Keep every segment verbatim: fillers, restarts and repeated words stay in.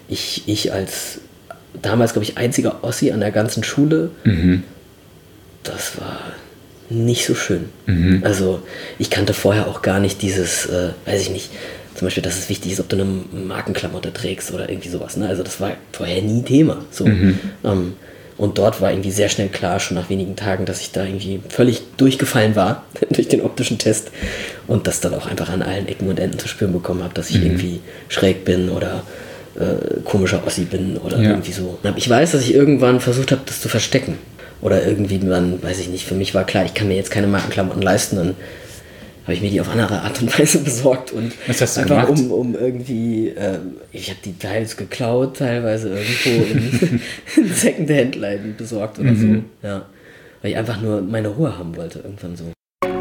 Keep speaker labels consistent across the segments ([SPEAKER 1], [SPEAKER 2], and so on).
[SPEAKER 1] ich, ich als damals, glaube ich, einziger Ossi an der ganzen Schule,
[SPEAKER 2] Mhm.
[SPEAKER 1] das war nicht so schön.
[SPEAKER 2] Mhm.
[SPEAKER 1] Also ich kannte vorher auch gar nicht dieses, äh, weiß ich nicht, zum Beispiel, dass es wichtig ist, ob du eine Markenklamotte trägst oder irgendwie sowas. Ne? Also das war vorher nie Thema. So.
[SPEAKER 2] Mhm.
[SPEAKER 1] Ähm, und dort war irgendwie sehr schnell klar, schon nach wenigen Tagen, dass ich da irgendwie völlig durchgefallen war durch den optischen Test und das dann auch einfach an allen Ecken und Enden zu spüren bekommen habe, dass ich
[SPEAKER 2] Mhm.
[SPEAKER 1] irgendwie schräg bin oder äh, komischer Ossi bin oder
[SPEAKER 2] Ja.
[SPEAKER 1] irgendwie so. Ich weiß, dass ich irgendwann versucht habe, das zu verstecken. Oder irgendwie, man, weiß ich nicht, für mich war klar, ich kann mir jetzt keine Markenklamotten leisten, dann habe ich mir die auf andere Art und Weise besorgt und
[SPEAKER 2] Was hast du
[SPEAKER 1] einfach
[SPEAKER 2] gemacht?
[SPEAKER 1] um, um irgendwie, äh, ich habe die teils geklaut, teilweise irgendwo in, in Secondhand-Läden besorgt oder
[SPEAKER 2] Mhm.
[SPEAKER 1] so, ja, weil ich einfach nur meine Ruhe haben wollte, irgendwann so.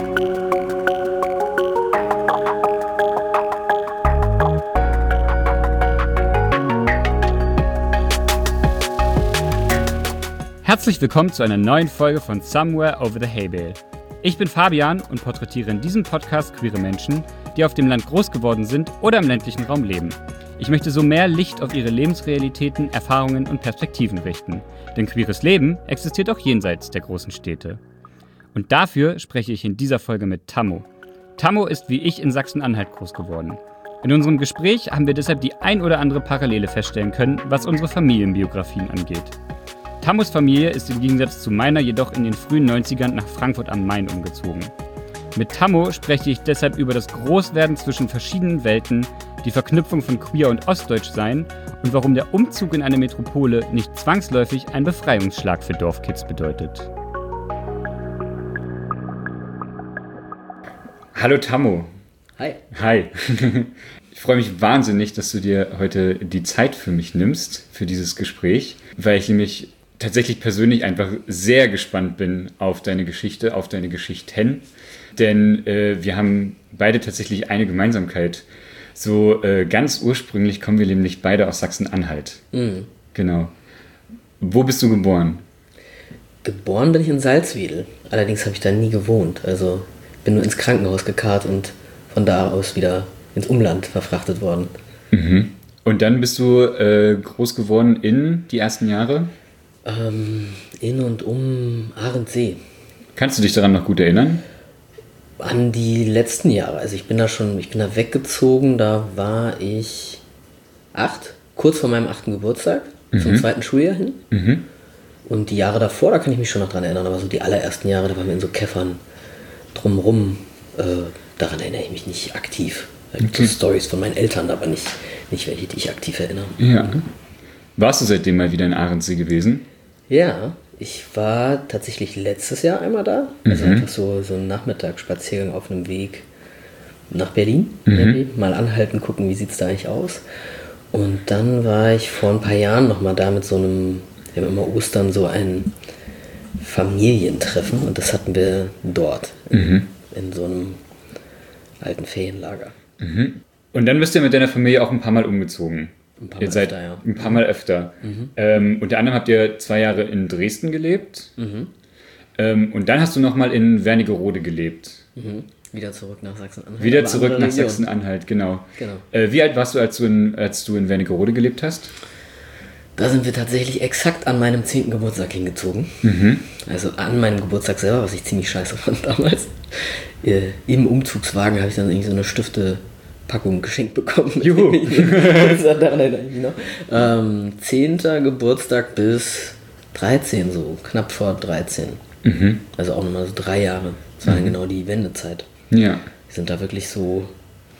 [SPEAKER 3] Herzlich willkommen zu einer neuen Folge von Somewhere Over the Hay Bale. Ich bin Fabian und porträtiere in diesem Podcast queere Menschen, die auf dem Land groß geworden sind oder im ländlichen Raum leben. Ich möchte so mehr Licht auf ihre Lebensrealitäten, Erfahrungen und Perspektiven richten. Denn queeres Leben existiert auch jenseits der großen Städte. Und dafür spreche ich in dieser Folge mit Tammo. Tammo ist wie ich in Sachsen-Anhalt groß geworden. In unserem Gespräch haben wir deshalb die ein oder andere Parallele feststellen können, was unsere Familienbiografien angeht. Tammos Familie ist im Gegensatz zu meiner jedoch in den frühen neunzigern nach Frankfurt am Main umgezogen. Mit Tammo spreche ich deshalb über das Großwerden zwischen verschiedenen Welten, die Verknüpfung von Queer- und Ostdeutschsein und warum der Umzug in eine Metropole nicht zwangsläufig ein Befreiungsschlag für Dorfkids bedeutet.
[SPEAKER 2] Hallo Tammo.
[SPEAKER 1] Hi.
[SPEAKER 2] Hi. Ich freue mich wahnsinnig, dass du dir heute die Zeit für mich nimmst, für dieses Gespräch, weil ich nämlich tatsächlich persönlich einfach sehr gespannt bin auf deine Geschichte, auf deine Geschichten. Denn äh, wir haben beide tatsächlich eine Gemeinsamkeit. So äh, ganz ursprünglich kommen wir nämlich beide aus Sachsen-Anhalt.
[SPEAKER 1] Mhm.
[SPEAKER 2] Genau. Wo bist du geboren?
[SPEAKER 1] Geboren bin ich in Salzwedel, allerdings habe ich da nie gewohnt. Also bin nur ins Krankenhaus gekarrt und von da aus wieder ins Umland verfrachtet worden.
[SPEAKER 2] Mhm. Und dann bist du äh, groß geworden in die ersten Jahre?
[SPEAKER 1] Ähm, in und um Ahrensee.
[SPEAKER 2] Kannst du dich daran noch gut erinnern?
[SPEAKER 1] An die letzten Jahre. Also ich bin da schon, ich bin da weggezogen, da war ich acht, kurz vor meinem achten Geburtstag,
[SPEAKER 2] Mhm.
[SPEAKER 1] zum zweiten Schuljahr hin.
[SPEAKER 2] Mhm.
[SPEAKER 1] Und die Jahre davor, da kann ich mich schon noch dran erinnern, aber so die allerersten Jahre, da waren wir in so Käffern drumrum. Äh, daran erinnere ich mich nicht aktiv. Da gibt es
[SPEAKER 2] Okay.
[SPEAKER 1] Storys von meinen Eltern, aber nicht, nicht welche, die ich aktiv erinnere.
[SPEAKER 2] Ja. Warst du seitdem mal wieder in Ahrensee gewesen?
[SPEAKER 1] Ja, ich war tatsächlich letztes Jahr einmal da. Also
[SPEAKER 2] Mhm.
[SPEAKER 1] einfach so, so ein Nachmittagsspaziergang auf einem Weg nach Berlin.
[SPEAKER 2] Mhm.
[SPEAKER 1] Irgendwie. Mal anhalten, gucken, wie sieht es da eigentlich aus. Und dann war ich vor ein paar Jahren nochmal da mit so einem, wir haben immer Ostern so ein Familientreffen und das hatten wir dort,
[SPEAKER 2] Mhm.
[SPEAKER 1] in so einem alten Ferienlager.
[SPEAKER 2] Mhm. Und dann bist du mit deiner Familie auch ein paar Mal umgezogen.
[SPEAKER 1] Ein paar
[SPEAKER 2] Ihr
[SPEAKER 1] Mal
[SPEAKER 2] seid
[SPEAKER 1] öfter, ja.
[SPEAKER 2] ein paar Mal öfter. Ähm, unter anderem habt ihr zwei Jahre in Dresden gelebt.
[SPEAKER 1] Mhm.
[SPEAKER 2] Ähm, und dann hast du nochmal in Wernigerode gelebt.
[SPEAKER 1] Mhm. Wieder zurück nach Sachsen-Anhalt.
[SPEAKER 2] Wieder
[SPEAKER 1] aber
[SPEAKER 2] zurück
[SPEAKER 1] andere
[SPEAKER 2] nach
[SPEAKER 1] Region.
[SPEAKER 2] Sachsen-Anhalt, genau.
[SPEAKER 1] Genau.
[SPEAKER 2] Äh, wie alt warst du, als du in, als du in Wernigerode gelebt hast?
[SPEAKER 1] Da sind wir tatsächlich exakt an meinem zehnten Geburtstag hingezogen.
[SPEAKER 2] Mhm.
[SPEAKER 1] Also an meinem Geburtstag selber, was ich ziemlich scheiße fand damals. Äh, Im Umzugswagen habe ich dann irgendwie so eine Stifte-Packung geschenkt bekommen.
[SPEAKER 2] Juhu.
[SPEAKER 1] Daran erinnere ich mich noch. Ähm, zehnter Geburtstag bis dreizehn, so knapp vor dreizehn.
[SPEAKER 2] Mhm.
[SPEAKER 1] Also auch nochmal so drei Jahre. Das war dann genau die Wendezeit.
[SPEAKER 2] Ja.
[SPEAKER 1] Wir sind da wirklich so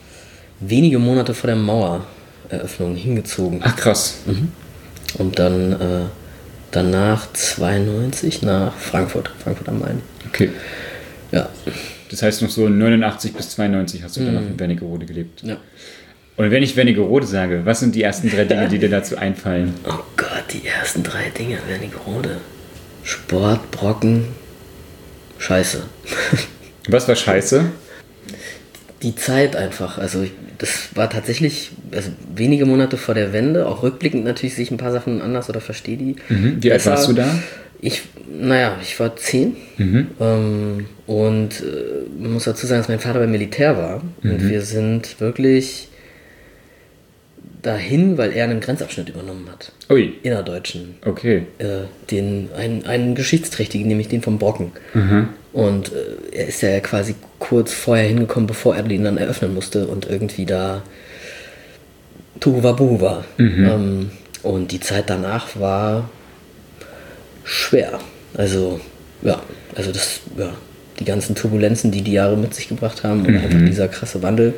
[SPEAKER 1] wenige Monate vor der Mauereröffnung hingezogen.
[SPEAKER 2] Ach krass.
[SPEAKER 1] Und dann äh, danach zweiundneunzig nach Frankfurt, Frankfurt am Main.
[SPEAKER 2] Okay.
[SPEAKER 1] Ja.
[SPEAKER 2] Das heißt noch so neunundachtzig bis zweiundneunzig hast du dann noch in Wernigerode gelebt.
[SPEAKER 1] ja.
[SPEAKER 2] Und wenn ich Wernigerode sage, was sind die ersten drei Dinge, die dir dazu einfallen?
[SPEAKER 1] Oh Gott, die ersten drei Dinge, Wernigerode. Sport, Brocken, Scheiße.
[SPEAKER 2] Was war scheiße?
[SPEAKER 1] Die Zeit einfach, also ich, das war tatsächlich also wenige Monate vor der Wende, auch rückblickend natürlich sehe ich ein paar Sachen anders oder verstehe die.
[SPEAKER 2] Mhm. Wie alt
[SPEAKER 1] besser.
[SPEAKER 2] warst du da?
[SPEAKER 1] Ich, naja, ich war zehn
[SPEAKER 2] Mhm.
[SPEAKER 1] ähm, und äh, man muss dazu sagen, dass mein Vater beim Militär war und wir sind wirklich dahin, weil er einen Grenzabschnitt übernommen hat.
[SPEAKER 2] Ui.
[SPEAKER 1] Innerdeutschen.
[SPEAKER 2] Okay.
[SPEAKER 1] Äh, den, einen, einen geschichtsträchtigen, nämlich den vom Brocken.
[SPEAKER 2] Mhm.
[SPEAKER 1] Und äh, er ist ja quasi kurz vorher hingekommen, bevor er den dann eröffnen musste und irgendwie da Tohuwabohu war.
[SPEAKER 2] Mhm.
[SPEAKER 1] Ähm, und die Zeit danach war schwer. Also, ja, also das, ja, die ganzen Turbulenzen, die die Jahre mit sich gebracht haben und
[SPEAKER 2] Mhm.
[SPEAKER 1] einfach dieser krasse Wandel,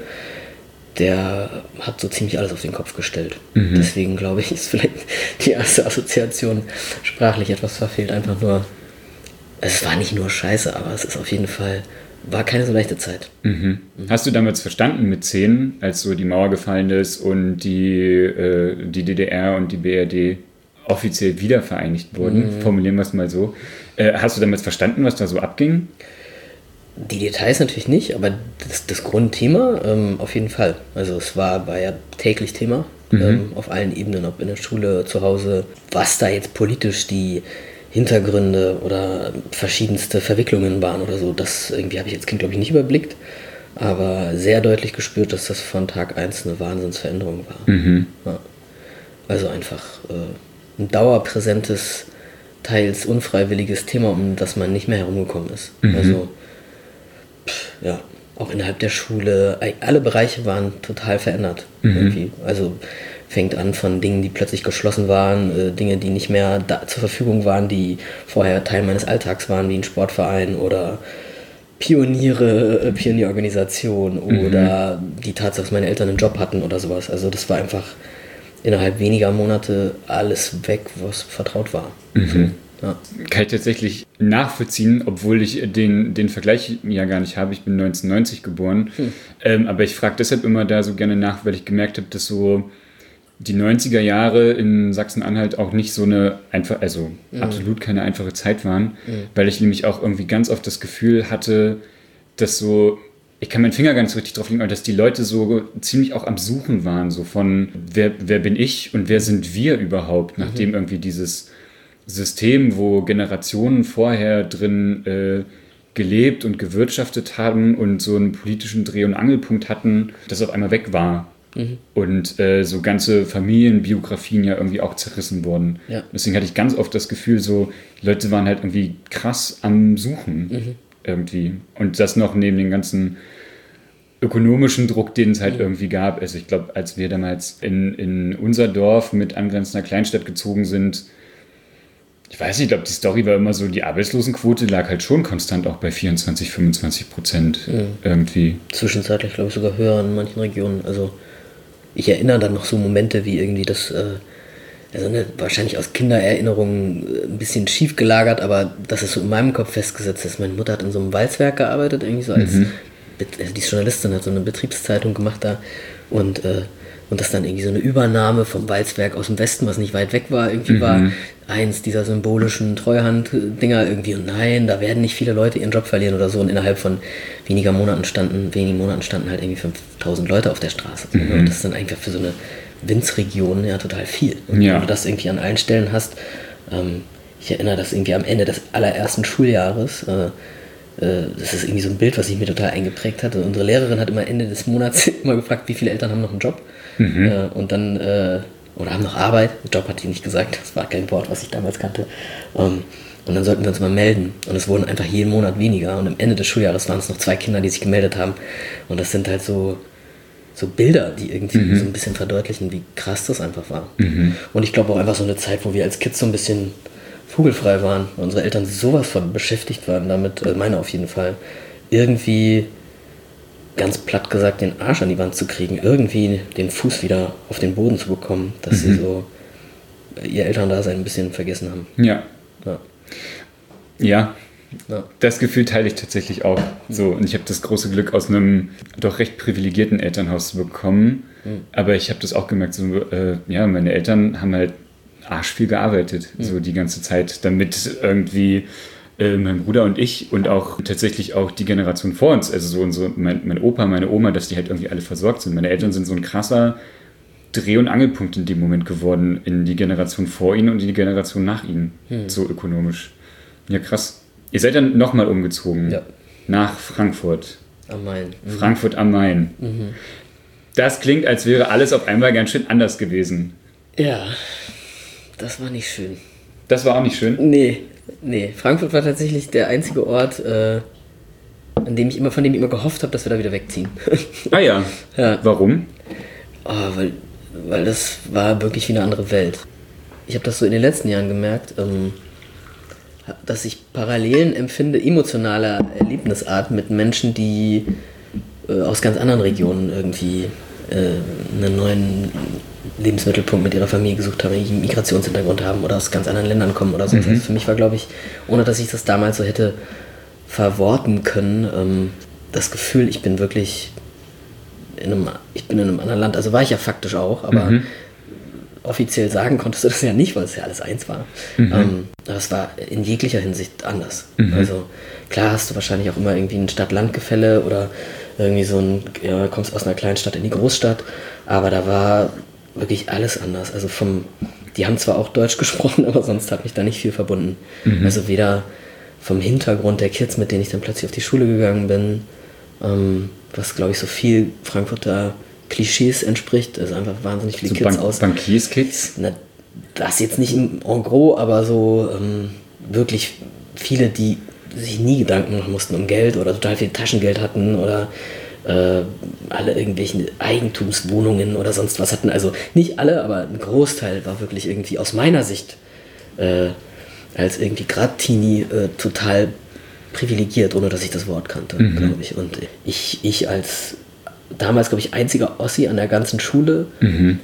[SPEAKER 1] der hat so ziemlich alles auf den Kopf gestellt.
[SPEAKER 2] Mhm.
[SPEAKER 1] Deswegen glaube ich, ist vielleicht die erste Assoziation sprachlich etwas verfehlt. Einfach nur, es war nicht nur scheiße, aber es ist auf jeden Fall, war keine so leichte Zeit.
[SPEAKER 2] Mhm. Hast du damals verstanden mit zehn, als so die Mauer gefallen ist und die, äh, die D D R und die B R D offiziell wiedervereinigt wurden? Mhm. Formulieren wir es mal so. Äh, hast du damals verstanden, was da so abging?
[SPEAKER 1] Die Details natürlich nicht, aber das, das Grundthema ähm, auf jeden Fall. Also es war, war ja täglich Thema, mhm. ähm, auf allen Ebenen, ob in der Schule, zu Hause, was da jetzt politisch die Hintergründe oder verschiedenste Verwicklungen waren oder so. Das irgendwie habe ich als Kind, glaube ich, nicht überblickt, aber sehr deutlich gespürt, dass das von Tag eins eine Wahnsinnsveränderung war.
[SPEAKER 2] Mhm.
[SPEAKER 1] Ja. Also einfach äh, ein dauerpräsentes, teils unfreiwilliges Thema, um das man nicht mehr herumgekommen ist.
[SPEAKER 2] Mhm.
[SPEAKER 1] Also ja, auch innerhalb der Schule, alle Bereiche waren total verändert. Mhm. Irgendwie. Also fängt an von Dingen, die plötzlich geschlossen waren, äh, Dinge, die nicht mehr da zur Verfügung waren, die vorher Teil meines Alltags waren, wie ein Sportverein oder Pioniere, äh, Pionierorganisation oder mhm. die Tatsache, dass meine Eltern einen Job hatten oder sowas. Also das war einfach innerhalb weniger Monate alles weg, was vertraut war.
[SPEAKER 2] Mhm.
[SPEAKER 1] Ja.
[SPEAKER 2] Kann ich tatsächlich nachvollziehen, obwohl ich den, den Vergleich ja gar nicht habe. Ich bin neunzehnhundertneunzig geboren. Hm. Ähm, aber ich frage deshalb immer da so gerne nach, weil ich gemerkt habe, dass so die neunziger Jahre in Sachsen-Anhalt auch nicht so eine einfach, also mhm. absolut keine einfache Zeit waren, mhm. weil ich nämlich auch irgendwie ganz oft das Gefühl hatte, dass so, ich kann meinen Finger gar nicht so richtig drauf legen, aber dass die Leute so ziemlich auch am Suchen waren, so von wer, wer bin ich und wer sind wir überhaupt, mhm. nachdem irgendwie dieses System, wo Generationen vorher drin äh, gelebt und gewirtschaftet haben und so einen politischen Dreh- und Angelpunkt hatten, das auf einmal weg war. Mhm. Und äh, so ganze Familienbiografien ja irgendwie auch zerrissen wurden. Ja. Deswegen hatte ich ganz oft das Gefühl, so die Leute waren halt irgendwie krass am Suchen mhm. irgendwie. Und das noch neben den ganzen ökonomischen Druck, den es halt mhm. irgendwie gab. Also ich glaube, als wir damals in, in unser Dorf mit angrenzender Kleinstadt gezogen sind, ich weiß nicht, ich glaube, die Story war immer so, die Arbeitslosenquote lag halt schon konstant auch bei vierundzwanzig, fünfundzwanzig Prozent mhm. irgendwie.
[SPEAKER 1] Zwischenzeitlich, glaube ich, sogar höher in manchen Regionen. Also ich erinnere dann noch so Momente wie irgendwie das, äh, also ne, wahrscheinlich aus Kindererinnerungen ein bisschen schief gelagert, aber das ist so in meinem Kopf festgesetzt ist. Meine Mutter hat in so einem Walzwerk gearbeitet, irgendwie so als, mhm. also die Journalistin hat so eine Betriebszeitung gemacht da und äh, Und das dann irgendwie so eine Übernahme vom Walzwerk aus dem Westen, was nicht weit weg war, irgendwie mhm. war eins dieser symbolischen Treuhand-Dinger irgendwie. Und nein, da werden nicht viele Leute ihren Job verlieren oder so. Und innerhalb von weniger Monaten standen, wenigen Monaten standen halt irgendwie fünftausend Leute auf der Straße. Mhm. Und das ist dann einfach für so eine Winzregion ja total viel. Und ja. wenn du das irgendwie an allen Stellen hast, ähm, ich erinnere das irgendwie am Ende des allerersten Schuljahres, äh, das ist irgendwie so ein Bild, was sich mir total eingeprägt hat. Unsere Lehrerin hat immer Ende des Monats immer gefragt, wie viele Eltern haben noch einen Job. Mhm. Äh, und dann, äh, oder haben noch Arbeit. Job hat die nicht gesagt, das war kein Wort, was ich damals kannte. Ähm, und dann sollten wir uns mal melden. Und es wurden einfach jeden Monat weniger. Und am Ende des Schuljahres waren es noch zwei Kinder, die sich gemeldet haben. Und das sind halt so, so Bilder, die irgendwie mhm. so ein bisschen verdeutlichen, wie krass das einfach war. Mhm. Und ich glaube auch einfach so eine Zeit, wo wir als Kids so ein bisschen vogelfrei waren, weil unsere Eltern sowas von beschäftigt waren damit, also meine auf jeden Fall, irgendwie ganz platt gesagt den Arsch an die Wand zu kriegen, irgendwie den Fuß wieder auf den Boden zu bekommen, dass mhm. sie so ihr Elterndasein ein bisschen vergessen haben.
[SPEAKER 2] Ja. Ja. Ja. Ja. Das Gefühl teile ich tatsächlich auch. So, und ich habe das große Glück, aus einem doch recht privilegierten Elternhaus zu bekommen, mhm. aber ich habe das auch gemerkt, so, äh, ja, meine Eltern haben halt arsch viel gearbeitet, mhm. so die ganze Zeit, damit irgendwie äh, mein Bruder und ich und auch tatsächlich auch die Generation vor uns, also so unsere, mein, mein Opa, meine Oma, dass die halt irgendwie alle versorgt sind. Meine Eltern sind so ein krasser Dreh- und Angelpunkt in dem Moment geworden, in die Generation vor ihnen und in die Generation nach ihnen, mhm. so ökonomisch. Ja, krass. Ihr seid dann nochmal umgezogen, ja. nach Frankfurt.
[SPEAKER 1] Am Main.
[SPEAKER 2] Mhm. Frankfurt am Main. Mhm. Das klingt, als wäre alles auf einmal ganz schön anders gewesen.
[SPEAKER 1] Ja, das war nicht schön.
[SPEAKER 2] Das war auch nicht schön?
[SPEAKER 1] Nee, nee. Frankfurt war tatsächlich der einzige Ort, äh, an dem ich immer, von dem ich immer gehofft habe, dass wir da wieder wegziehen.
[SPEAKER 2] Ah ja.
[SPEAKER 1] Ja.
[SPEAKER 2] Warum?
[SPEAKER 1] Oh, weil, weil das war wirklich wie eine andere Welt. Ich habe das so in den letzten Jahren gemerkt, ähm, dass ich Parallelen empfinde, emotionaler Erlebnisart mit Menschen, die äh, aus ganz anderen Regionen irgendwie äh, einen neuen Lebensmittelpunkt mit ihrer Familie gesucht haben, die einen Migrationshintergrund haben oder aus ganz anderen Ländern kommen oder so. Mhm. Also für mich war, glaube ich, ohne dass ich das damals so hätte verworten können, ähm, das Gefühl, ich bin wirklich in einem, ich bin in einem anderen Land. Also war ich ja faktisch auch, aber mhm. offiziell sagen konntest du das ja nicht, weil es ja alles eins war. Mhm. Ähm, aber es war in jeglicher Hinsicht anders. Mhm. Also klar hast du wahrscheinlich auch immer irgendwie ein Stadt-Land-Gefälle oder irgendwie so ein, ja, kommst aus einer kleinen Stadt in die Großstadt, aber da war wirklich alles anders. Also vom, die haben zwar auch Deutsch gesprochen, aber sonst hat mich da nicht viel verbunden. Mhm. Also weder vom Hintergrund der Kids, mit denen ich dann plötzlich auf die Schule gegangen bin, ähm, was glaube ich so viel Frankfurter Klischees entspricht, also einfach wahnsinnig viele
[SPEAKER 2] so
[SPEAKER 1] Kids
[SPEAKER 2] Bank-
[SPEAKER 1] aus.
[SPEAKER 2] Bankierskids?
[SPEAKER 1] Na, das jetzt nicht im en gros, aber so ähm, wirklich viele, die sich nie Gedanken machen mussten um Geld oder total viel Taschengeld hatten oder äh, alle irgendwelchen Eigentumswohnungen oder sonst was hatten. Also nicht alle, aber ein Großteil war wirklich irgendwie aus meiner Sicht äh, als irgendwie gerade Teenie äh, total privilegiert, ohne dass ich das Wort kannte, mhm. glaube ich. Und ich, ich als damals, glaube ich, einziger Ossi an der ganzen Schule, mhm.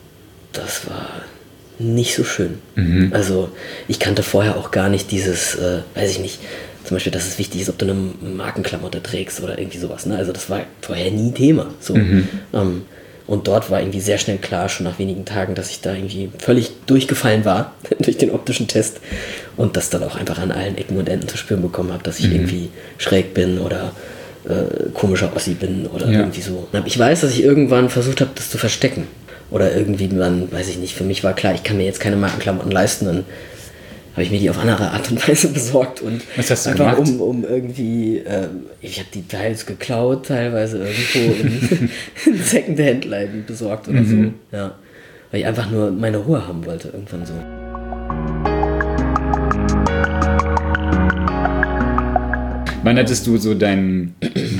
[SPEAKER 1] das war nicht so schön. Mhm. Also ich kannte vorher auch gar nicht dieses, äh, weiß ich nicht, zum Beispiel, dass es wichtig ist, ob du eine Markenklamotte trägst oder irgendwie sowas. Ne? Also das war vorher nie Thema. So. Mhm. Ähm, und dort war irgendwie sehr schnell klar, schon nach wenigen Tagen, dass ich da irgendwie völlig durchgefallen war durch den optischen Test und das dann auch einfach an allen Ecken und Enden zu spüren bekommen habe, dass ich mhm. irgendwie schräg bin oder äh, komischer Ossi bin oder ja. irgendwie so. Ich weiß, dass ich irgendwann versucht habe, das zu verstecken. Oder irgendwie dann, weiß ich nicht, für mich war klar, ich kann mir jetzt keine Markenklamotten leisten, dann habe ich mir die auf andere Art und Weise besorgt und
[SPEAKER 2] was hast du
[SPEAKER 1] einfach
[SPEAKER 2] gemacht?
[SPEAKER 1] um, um irgendwie, äh, ich habe die teils geklaut, teilweise irgendwo in, in Secondhand-Läden besorgt oder mhm. so, ja, weil ich einfach nur meine Ruhe haben wollte, irgendwann so.
[SPEAKER 2] Wann hattest du so dein,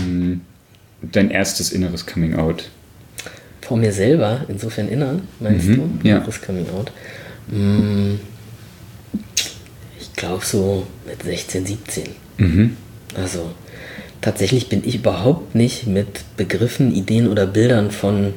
[SPEAKER 2] dein erstes inneres Coming-out?
[SPEAKER 1] Vor mir selber, insofern innern, meinst
[SPEAKER 2] mhm,
[SPEAKER 1] du?
[SPEAKER 2] Ja.
[SPEAKER 1] Inneres Coming-out. Mm, ich glaube so mit sechzehn, siebzehn. Mhm. Also tatsächlich bin ich überhaupt nicht mit Begriffen, Ideen oder Bildern von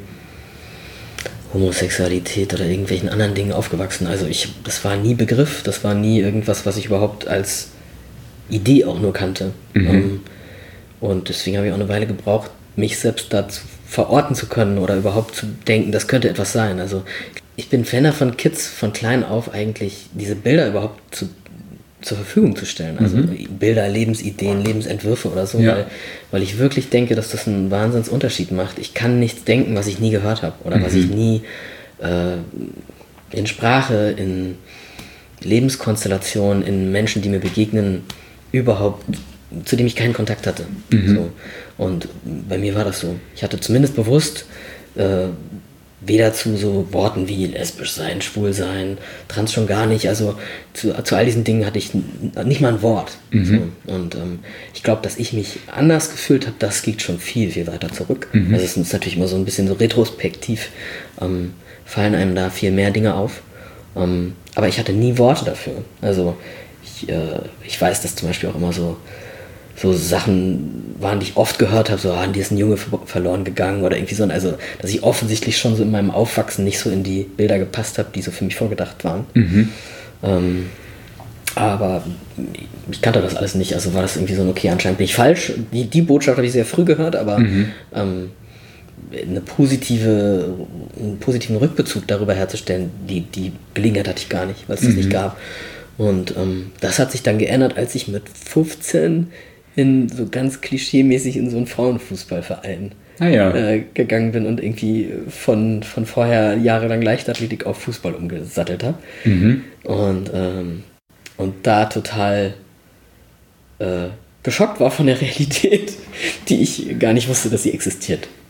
[SPEAKER 1] Homosexualität oder irgendwelchen anderen Dingen aufgewachsen. Also ich, das war nie Begriff, das war nie irgendwas, was ich überhaupt als Idee auch nur kannte. Mhm. Um, und deswegen habe ich auch eine Weile gebraucht, mich selbst dazu verorten zu können oder überhaupt zu denken, das könnte etwas sein. Also ich bin Fan davon, Kids von klein auf eigentlich diese Bilder überhaupt zu, zur Verfügung zu stellen. Also mhm. Bilder, Lebensideen, Lebensentwürfe oder so, ja. weil, weil ich wirklich denke, dass das einen Wahnsinnsunterschied macht. Ich kann nichts denken, was ich nie gehört habe oder mhm. was ich nie äh, in Sprache, in Lebenskonstellationen, in Menschen, die mir begegnen, überhaupt, zu dem ich keinen Kontakt hatte. Mhm. So. Und bei mir war das so. Ich hatte zumindest bewusst äh, weder zu so Worten wie lesbisch sein, schwul sein, trans schon gar nicht. Also zu, zu all diesen Dingen hatte ich n- nicht mal ein Wort. Mhm. So. Und ähm, ich glaube, dass ich mich anders gefühlt habe, das liegt schon viel, viel weiter zurück. Mhm. Also es ist natürlich immer so ein bisschen so retrospektiv, ähm, fallen einem da viel mehr Dinge auf. Ähm, aber ich hatte nie Worte dafür. Also ich, äh, ich weiß, dass zum Beispiel auch immer so so Sachen waren, die ich oft gehört habe, so, ah, dir ist ein Junge verloren gegangen oder irgendwie so. Also, dass ich offensichtlich schon so in meinem Aufwachsen nicht so in die Bilder gepasst habe, die so für mich vorgedacht waren. Mhm. Ähm, aber ich kannte das alles nicht, also war das irgendwie so ein, okay, anscheinend bin ich falsch. Die, die Botschaft habe ich sehr früh gehört, aber mhm. ähm, eine positive, einen positiven Rückbezug darüber herzustellen, die, die Gelegenheit hatte ich gar nicht, weil es das mhm. nicht gab. Und ähm, das hat sich dann geändert, als ich mit fünfzehn in so ganz klischeemäßig in so einen Frauenfußballverein ah, ja. äh, gegangen bin und irgendwie von, von vorher jahrelang Leichtathletik auf Fußball umgesattelt habe. Mhm. Und, ähm, und da total äh, geschockt war von der Realität, die ich gar nicht wusste, dass sie existiert.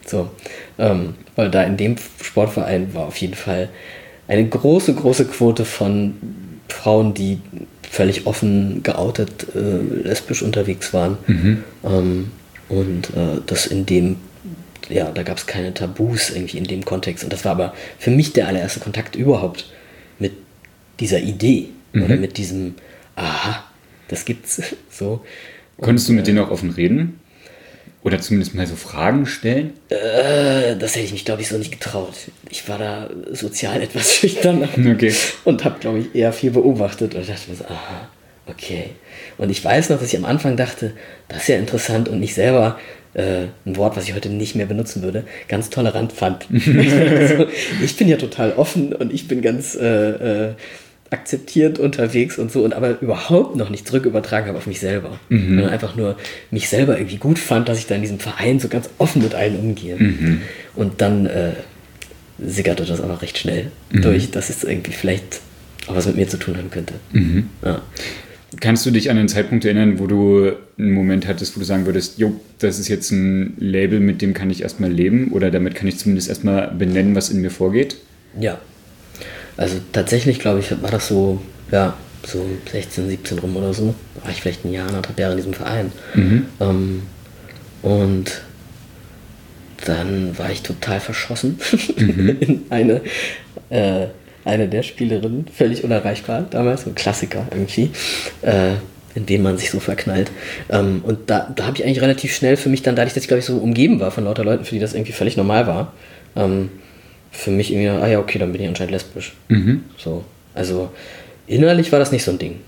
[SPEAKER 1] So, ähm, weil da in dem Sportverein war auf jeden Fall eine große, große Quote von Frauen, die völlig offen geoutet äh, lesbisch unterwegs waren.
[SPEAKER 2] Mhm.
[SPEAKER 1] Ähm, und äh, das in dem, ja, da gab es keine Tabus irgendwie in dem Kontext. Und das war aber für mich der allererste Kontakt überhaupt mit dieser Idee
[SPEAKER 2] Mhm.
[SPEAKER 1] oder mit diesem, aha, das gibt's. So.
[SPEAKER 2] Konntest
[SPEAKER 1] Und,
[SPEAKER 2] du mit denen auch offen reden? Oder zumindest mal so Fragen stellen?
[SPEAKER 1] Äh, das hätte ich mich, glaube ich, so nicht getraut. Ich war da sozial etwas schüchterner
[SPEAKER 2] Okay.
[SPEAKER 1] und habe, glaube ich, eher viel beobachtet und dachte mir so, aha, okay. Und ich weiß noch, dass ich am Anfang dachte, das ist ja interessant und ich selber äh, ein Wort, was ich heute nicht mehr benutzen würde, ganz tolerant fand. Also, ich bin ja total offen und ich bin ganz äh, äh, akzeptierend unterwegs und so, und aber überhaupt noch nicht zurück übertragen habe auf mich selber.
[SPEAKER 2] Mhm.
[SPEAKER 1] Sondern einfach nur mich selber irgendwie gut fand, dass ich da in diesem Verein so ganz offen mit allen umgehe.
[SPEAKER 2] Mhm.
[SPEAKER 1] Und dann äh, sickerte das aber recht schnell
[SPEAKER 2] Mhm.
[SPEAKER 1] durch, dass es irgendwie vielleicht auch was mit mir zu tun haben könnte.
[SPEAKER 2] Mhm.
[SPEAKER 1] Ja.
[SPEAKER 2] Kannst du dich an einen Zeitpunkt erinnern, wo du einen Moment hattest, wo du sagen würdest, jo, das ist jetzt ein Label, mit dem kann ich erstmal leben oder damit kann ich zumindest erstmal benennen, was in mir vorgeht?
[SPEAKER 1] Ja. Also tatsächlich, glaube ich, war das so, ja, so sechzehn, siebzehn rum oder so. Da war ich vielleicht ein Jahr, anderthalb Jahre in diesem Verein.
[SPEAKER 2] Mhm.
[SPEAKER 1] Ähm, und dann war ich total verschossen
[SPEAKER 2] Mhm.
[SPEAKER 1] in eine, äh, eine der Spielerinnen, völlig unerreichbar damals, so ein Klassiker irgendwie, äh, in dem man sich so verknallt. Ähm, und da, da habe ich eigentlich relativ schnell für mich dann, dadurch, dass ich, glaube ich, so umgeben war von lauter Leuten, für die das irgendwie völlig normal war, ähm, für mich irgendwie, ah ja, okay, dann bin ich anscheinend lesbisch.
[SPEAKER 2] Mhm.
[SPEAKER 1] So, also innerlich war das nicht so ein Ding.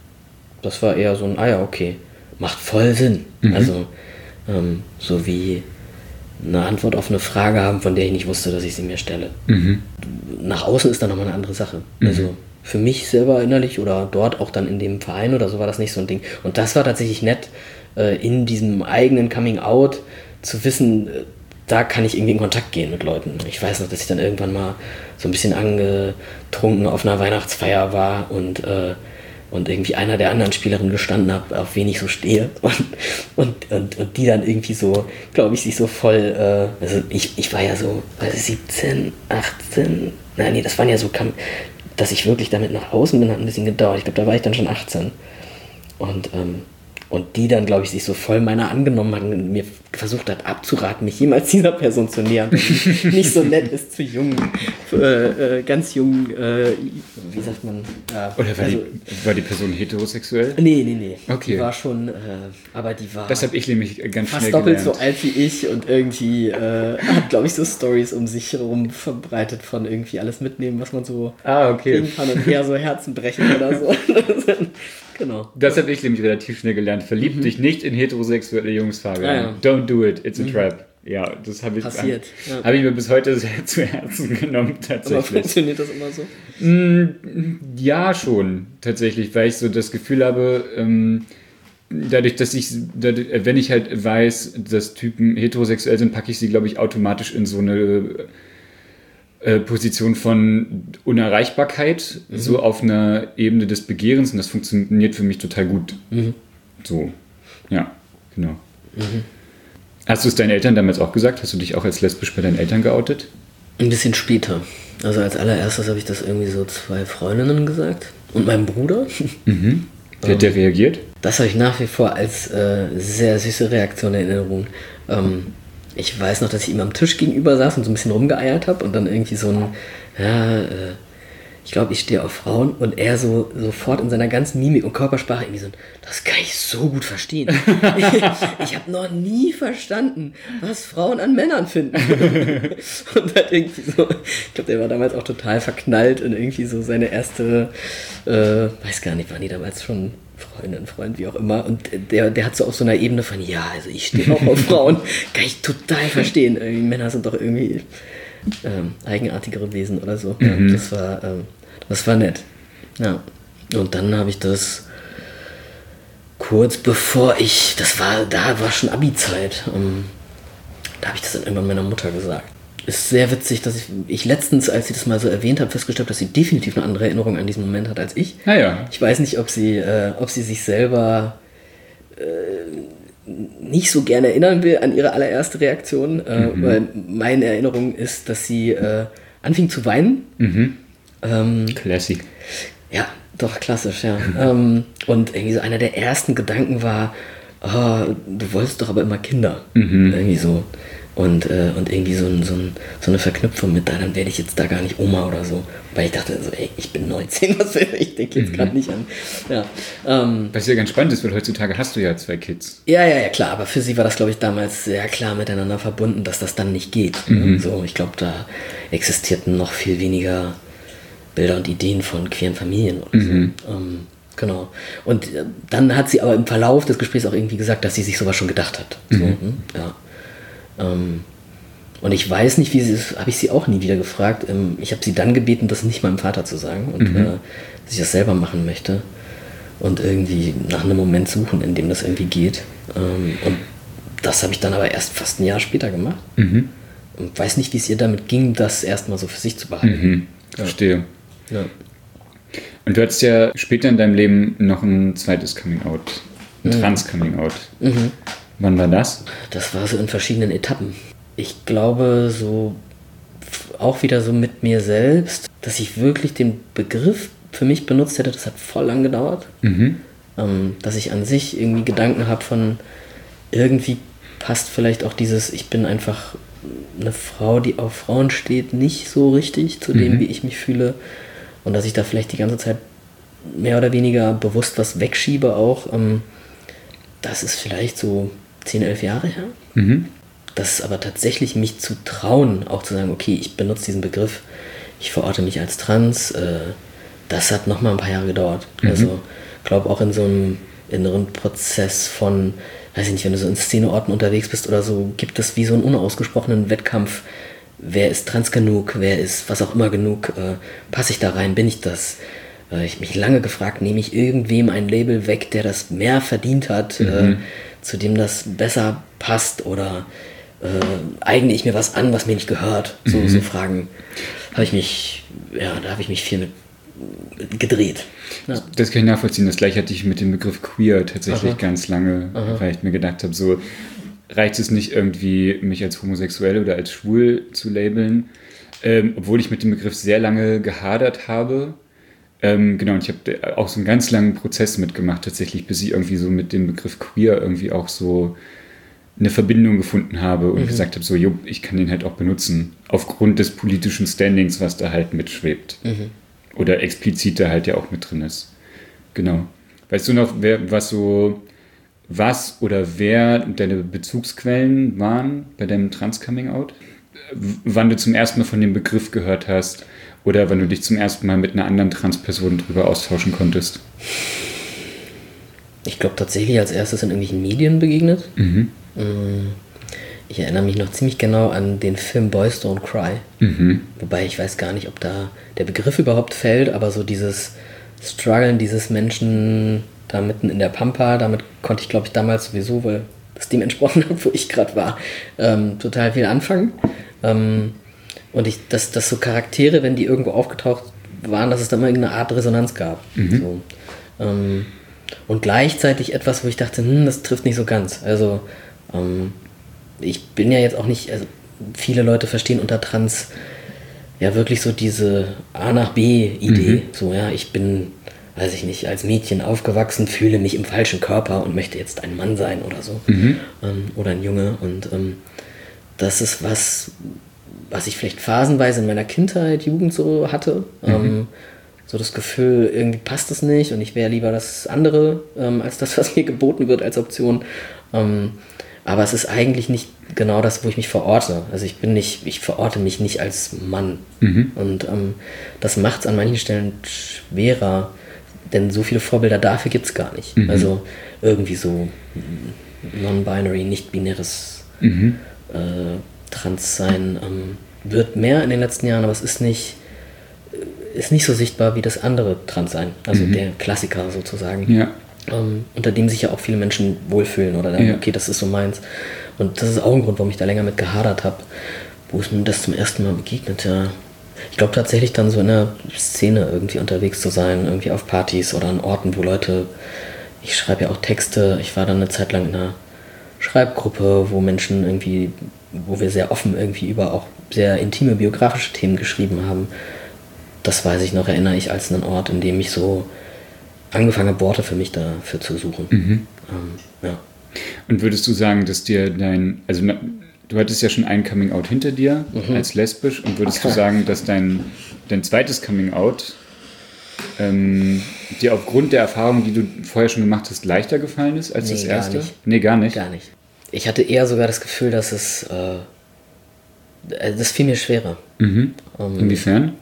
[SPEAKER 1] Das war eher so ein, ah ja, okay, macht voll Sinn.
[SPEAKER 2] Mhm.
[SPEAKER 1] Also ähm, so wie eine Antwort auf eine Frage haben, von der ich nicht wusste, dass ich sie mir stelle.
[SPEAKER 2] Mhm.
[SPEAKER 1] Nach außen ist dann nochmal eine andere Sache.
[SPEAKER 2] Mhm.
[SPEAKER 1] Also für mich selber innerlich oder dort auch dann in dem Verein oder so war das nicht so ein Ding. Und das war tatsächlich nett, äh, in diesem eigenen Coming-out zu wissen, äh, da kann ich irgendwie in Kontakt gehen mit Leuten. Ich weiß noch, dass ich dann irgendwann mal so ein bisschen angetrunken auf einer Weihnachtsfeier war und, äh, und irgendwie einer der anderen Spielerinnen gestanden habe, auf wen ich so stehe. Und, und, und, und die dann irgendwie so, glaube ich, sich so voll, äh, also ich, ich war ja so also siebzehn, achtzehn, nein, nee, das waren ja so, dass ich wirklich damit nach außen bin, hat ein bisschen gedauert. Ich glaube, da war ich dann schon achtzehn. Und, ähm, Und die dann, glaube ich, sich so voll meiner angenommen hat und mir versucht hat abzuraten, mich jemals dieser Person zu nähern, die nicht so nett ist zu jungen, äh, äh, ganz jungen, äh, wie sagt man? Ja,
[SPEAKER 2] Oder war,
[SPEAKER 1] also,
[SPEAKER 2] die, war die Person heterosexuell?
[SPEAKER 1] Nee, nee, nee.
[SPEAKER 2] Okay.
[SPEAKER 1] Die war schon, äh, aber die war
[SPEAKER 2] Das habe ich nämlich ganz
[SPEAKER 1] fast
[SPEAKER 2] schnell
[SPEAKER 1] doppelt
[SPEAKER 2] gelernt.
[SPEAKER 1] so alt wie ich und irgendwie äh, hat, glaube ich, so Stories um sich herum verbreitet von irgendwie alles mitnehmen, was man so
[SPEAKER 2] Ah, okay.
[SPEAKER 1] irgendwann und eher so Herzen brechen oder so. Genau.
[SPEAKER 2] Das habe ich nämlich relativ schnell gelernt. Verlieb dich nicht in heterosexuelle Jungs, Fabian.
[SPEAKER 1] Ja, ja.
[SPEAKER 2] Don't do it, it's a trap. Ja, das habe ich,
[SPEAKER 1] Passiert, ja.
[SPEAKER 2] habe ich mir bis heute sehr zu Herzen genommen,
[SPEAKER 1] Aber
[SPEAKER 2] tatsächlich.
[SPEAKER 1] funktioniert das immer so?
[SPEAKER 2] Mm, Ja, schon, tatsächlich, weil ich so das Gefühl habe, ähm, dadurch, dass ich, dadurch, wenn ich halt weiß, dass Typen heterosexuell sind, packe ich sie, glaube ich, automatisch in so eine äh, Position von Unerreichbarkeit,
[SPEAKER 1] Mhm.
[SPEAKER 2] so auf einer Ebene des Begehrens, und das funktioniert für mich total gut.
[SPEAKER 1] Mhm.
[SPEAKER 2] So, ja, genau. Hast du es deinen Eltern damals auch gesagt? Hast du dich auch als lesbisch bei deinen Eltern geoutet?
[SPEAKER 1] Ein bisschen später. Also als allererstes habe ich das irgendwie so zwei Freundinnen gesagt und meinem Bruder.
[SPEAKER 2] Mhm. Wie hat der reagiert?
[SPEAKER 1] Das habe ich nach wie vor als äh, sehr süße Reaktion in Erinnerung. Ähm, ich weiß noch, dass ich ihm am Tisch gegenüber saß und so ein bisschen rumgeeiert habe und dann irgendwie so ein, ja, äh, ich glaube, ich stehe auf Frauen, und er so sofort in seiner ganzen Mimik und Körpersprache irgendwie so, das kann ich so gut verstehen. ich ich habe noch nie verstanden, was Frauen an Männern finden. Und halt irgendwie so, ich glaube, der war damals auch total verknallt in irgendwie so seine erste, äh, weiß gar nicht, waren die damals schon Freundin, Freund, wie auch immer. Und der, der hat so auf so einer Ebene von, ja, also ich stehe auch auf Frauen, kann ich total verstehen. Irgendwie Männer sind doch irgendwie ähm, eigenartigere Wesen oder so. Ja,
[SPEAKER 2] Mhm.
[SPEAKER 1] das war, ähm, das war nett. Ja. Und dann habe ich das kurz bevor ich, das war, da war schon Abi-Zeit, ähm, da habe ich das dann irgendwann meiner Mutter gesagt. Ist sehr witzig, dass ich, ich letztens, als sie das mal so erwähnt habe, festgestellt habe, dass sie definitiv eine andere Erinnerung an diesen Moment hat als ich.
[SPEAKER 2] Naja.
[SPEAKER 1] Ich weiß nicht, ob sie, äh, ob sie sich selber äh, nicht so gerne erinnern will an ihre allererste Reaktion, äh,
[SPEAKER 2] Mhm.
[SPEAKER 1] weil meine Erinnerung ist, dass sie äh, anfing zu weinen.
[SPEAKER 2] Mhm.
[SPEAKER 1] Ähm,
[SPEAKER 2] Classy.
[SPEAKER 1] ja, doch, klassisch, ja. ähm, und irgendwie so einer der ersten Gedanken war, oh, du wolltest doch aber immer Kinder.
[SPEAKER 2] Mhm.
[SPEAKER 1] Irgendwie so. Und, äh, und irgendwie so, ein, so, ein, so eine Verknüpfung mit, da, dann werde ich jetzt da gar nicht Oma oder so. Weil ich dachte so, ey, ich bin neunzehn, was will ich? Ich denke jetzt
[SPEAKER 2] Mhm.
[SPEAKER 1] gerade nicht an. Ja, ähm,
[SPEAKER 2] Was ja ganz spannend ist, weil heutzutage hast du ja zwei Kids.
[SPEAKER 1] ja, ja, ja, klar. Aber für sie war das, glaube ich, damals sehr klar miteinander verbunden, dass das dann nicht geht.
[SPEAKER 2] Mhm.
[SPEAKER 1] So, ich glaube, da existierten noch viel weniger Bilder und Ideen von queeren Familien oder
[SPEAKER 2] Mhm.
[SPEAKER 1] so. Ähm, genau. Und äh, dann hat sie aber im Verlauf des Gesprächs auch irgendwie gesagt, dass sie sich sowas schon gedacht hat. So,
[SPEAKER 2] Mhm.
[SPEAKER 1] hm, ja. Ähm, und ich weiß nicht, wie sie es, habe ich sie auch nie wieder gefragt. Ähm, ich habe sie dann gebeten, das nicht meinem Vater zu sagen und
[SPEAKER 2] Mhm.
[SPEAKER 1] äh, dass ich das selber machen möchte und irgendwie nach einem Moment suchen, in dem das irgendwie geht. Ähm, und das habe ich dann aber erst fast ein Jahr später gemacht
[SPEAKER 2] Mhm.
[SPEAKER 1] und weiß nicht, wie es ihr damit ging, das erstmal so für sich zu behalten.
[SPEAKER 2] Mhm. Verstehe.
[SPEAKER 1] Ja.
[SPEAKER 2] Und du hattest ja später in deinem Leben noch ein zweites Coming-out, ein
[SPEAKER 1] Mhm.
[SPEAKER 2] Trans-Coming-out.
[SPEAKER 1] Mhm.
[SPEAKER 2] Wann war das?
[SPEAKER 1] Das war so in verschiedenen Etappen. Ich glaube, so f- auch wieder so mit mir selbst, dass ich wirklich den Begriff für mich benutzt hätte, das hat voll lang gedauert.
[SPEAKER 2] Mhm.
[SPEAKER 1] Ähm, dass ich an sich irgendwie Gedanken habe von, irgendwie passt vielleicht auch dieses, ich bin einfach eine Frau, die auf Frauen steht, nicht so richtig zu dem,
[SPEAKER 2] Mhm.
[SPEAKER 1] wie ich mich fühle. Und dass ich da vielleicht die ganze Zeit mehr oder weniger bewusst was wegschiebe auch. Ähm, das ist vielleicht so zehn, elf Jahre her.
[SPEAKER 2] Mhm.
[SPEAKER 1] Das ist aber tatsächlich mich zu trauen, auch zu sagen, okay, ich benutze diesen Begriff, ich verorte mich als trans, äh, das hat nochmal ein paar Jahre gedauert.
[SPEAKER 2] Mhm.
[SPEAKER 1] Also ich glaube auch in so einem inneren Prozess von, weiß ich nicht, wenn du so in Szeneorten unterwegs bist oder so, gibt es wie so einen unausgesprochenen Wettkampf, wer ist trans genug, wer ist was auch immer genug, äh, passe ich da rein, bin ich das? Äh, ich mich lange gefragt, nehme ich irgendwem ein Label weg, der das mehr verdient hat,
[SPEAKER 2] Mhm.
[SPEAKER 1] äh, zu dem das besser passt oder äh, eigne ich mir was an, was mir nicht gehört? So,
[SPEAKER 2] Mhm.
[SPEAKER 1] so Fragen habe ich mich, ja, da habe ich mich viel mit gedreht. Ja.
[SPEAKER 2] Das kann ich nachvollziehen. Das gleiche hatte ich mit dem Begriff queer tatsächlich
[SPEAKER 1] Aha.
[SPEAKER 2] ganz lange,
[SPEAKER 1] Aha.
[SPEAKER 2] weil ich mir gedacht habe, so reicht es nicht irgendwie, mich als homosexuell oder als schwul zu labeln, ähm, obwohl ich mit dem Begriff sehr lange gehadert habe. Ähm, genau, und ich habe auch so einen ganz langen Prozess mitgemacht tatsächlich, bis ich irgendwie so mit dem Begriff queer irgendwie auch so eine Verbindung gefunden habe und
[SPEAKER 1] Mhm.
[SPEAKER 2] gesagt habe, so, jo, ich kann den halt auch benutzen, aufgrund des politischen Standings, was da halt mitschwebt.
[SPEAKER 1] Mhm.
[SPEAKER 2] Oder explizit da halt ja auch mit drin ist. Genau. Weißt du noch, wer, was so, was oder wer deine Bezugsquellen waren bei deinem Trans-Coming-out? W- Wann du zum ersten Mal von dem Begriff gehört hast oder wann du dich zum ersten Mal mit einer anderen Trans-Person drüber austauschen konntest?
[SPEAKER 1] Ich glaube tatsächlich als erstes in irgendwelchen Medien begegnet.
[SPEAKER 2] Mhm.
[SPEAKER 1] Ich erinnere mich noch ziemlich genau an den Film Boys Don't Cry.
[SPEAKER 2] Mhm.
[SPEAKER 1] Wobei ich weiß gar nicht, ob da der Begriff überhaupt fällt, aber so dieses Struggeln dieses Menschen da mitten in der Pampa, damit konnte ich, glaube ich, damals sowieso, weil das dem entsprochen hat, wo ich gerade war, ähm, total viel anfangen. Ähm, und ich, dass, dass so Charaktere, wenn die irgendwo aufgetaucht waren, dass es da immer irgendeine Art Resonanz gab.
[SPEAKER 2] Mhm.
[SPEAKER 1] So. Ähm, und gleichzeitig etwas, wo ich dachte, hm, das trifft nicht so ganz. Also ähm, ich bin ja jetzt auch nicht, also viele Leute verstehen unter Trans ja wirklich so diese A nach B-Idee.
[SPEAKER 2] Mhm.
[SPEAKER 1] So, ja, ich bin, weiß ich nicht, als Mädchen aufgewachsen, fühle mich im falschen Körper und möchte jetzt ein Mann sein oder so.
[SPEAKER 2] Mhm.
[SPEAKER 1] Ähm, oder ein Junge. Und ähm, das ist was, was ich vielleicht phasenweise in meiner Kindheit, Jugend so hatte.
[SPEAKER 2] Mhm.
[SPEAKER 1] Ähm, so das Gefühl, irgendwie passt es nicht und ich wäre lieber das andere, ähm, als das, was mir geboten wird als Option. Ähm, aber es ist eigentlich nicht genau das, wo ich mich verorte. Also ich bin nicht, ich verorte mich nicht als Mann.
[SPEAKER 2] Mhm.
[SPEAKER 1] Und ähm, das macht es an manchen Stellen schwerer, denn so viele Vorbilder dafür gibt es gar nicht.
[SPEAKER 2] Mhm.
[SPEAKER 1] Also irgendwie so non-binary, nicht-binäres
[SPEAKER 2] Mhm.
[SPEAKER 1] äh, Trans-Sein ähm, wird mehr in den letzten Jahren, aber es ist nicht, ist nicht so sichtbar wie das andere Trans-Sein. Also
[SPEAKER 2] Mhm.
[SPEAKER 1] der Klassiker sozusagen.
[SPEAKER 2] Ja.
[SPEAKER 1] Ähm, unter dem sich ja auch viele Menschen wohlfühlen oder dann,
[SPEAKER 2] Ja.
[SPEAKER 1] okay, das ist so meins. Und das ist auch ein Grund, warum ich da länger mit gehadert habe, wo es mir das zum ersten Mal begegnet, ja. Ich glaube tatsächlich dann so in der Szene irgendwie unterwegs zu sein, irgendwie auf Partys oder an Orten, wo Leute, ich schreibe ja auch Texte, ich war dann eine Zeit lang in einer Schreibgruppe, wo Menschen irgendwie, wo wir sehr offen irgendwie über auch sehr intime biografische Themen geschrieben haben. Das weiß ich noch, erinnere ich als einen Ort, in dem ich so angefangen habe, Worte für mich dafür zu suchen.
[SPEAKER 2] Mhm.
[SPEAKER 1] Ähm, ja.
[SPEAKER 2] Und würdest du sagen, dass dir dein, also du hattest ja schon ein Coming-out hinter dir mhm. als lesbisch, und würdest okay. du sagen, dass dein, dein zweites Coming-out ähm, dir aufgrund der Erfahrung, die du vorher schon gemacht hast, leichter gefallen ist als
[SPEAKER 1] nee,
[SPEAKER 2] das erste?
[SPEAKER 1] Gar nicht.
[SPEAKER 2] Nee, gar nicht.
[SPEAKER 1] Gar nicht. Ich hatte eher sogar das Gefühl, dass es, äh, das fiel mir schwerer.
[SPEAKER 2] Mhm. Um, Inwiefern?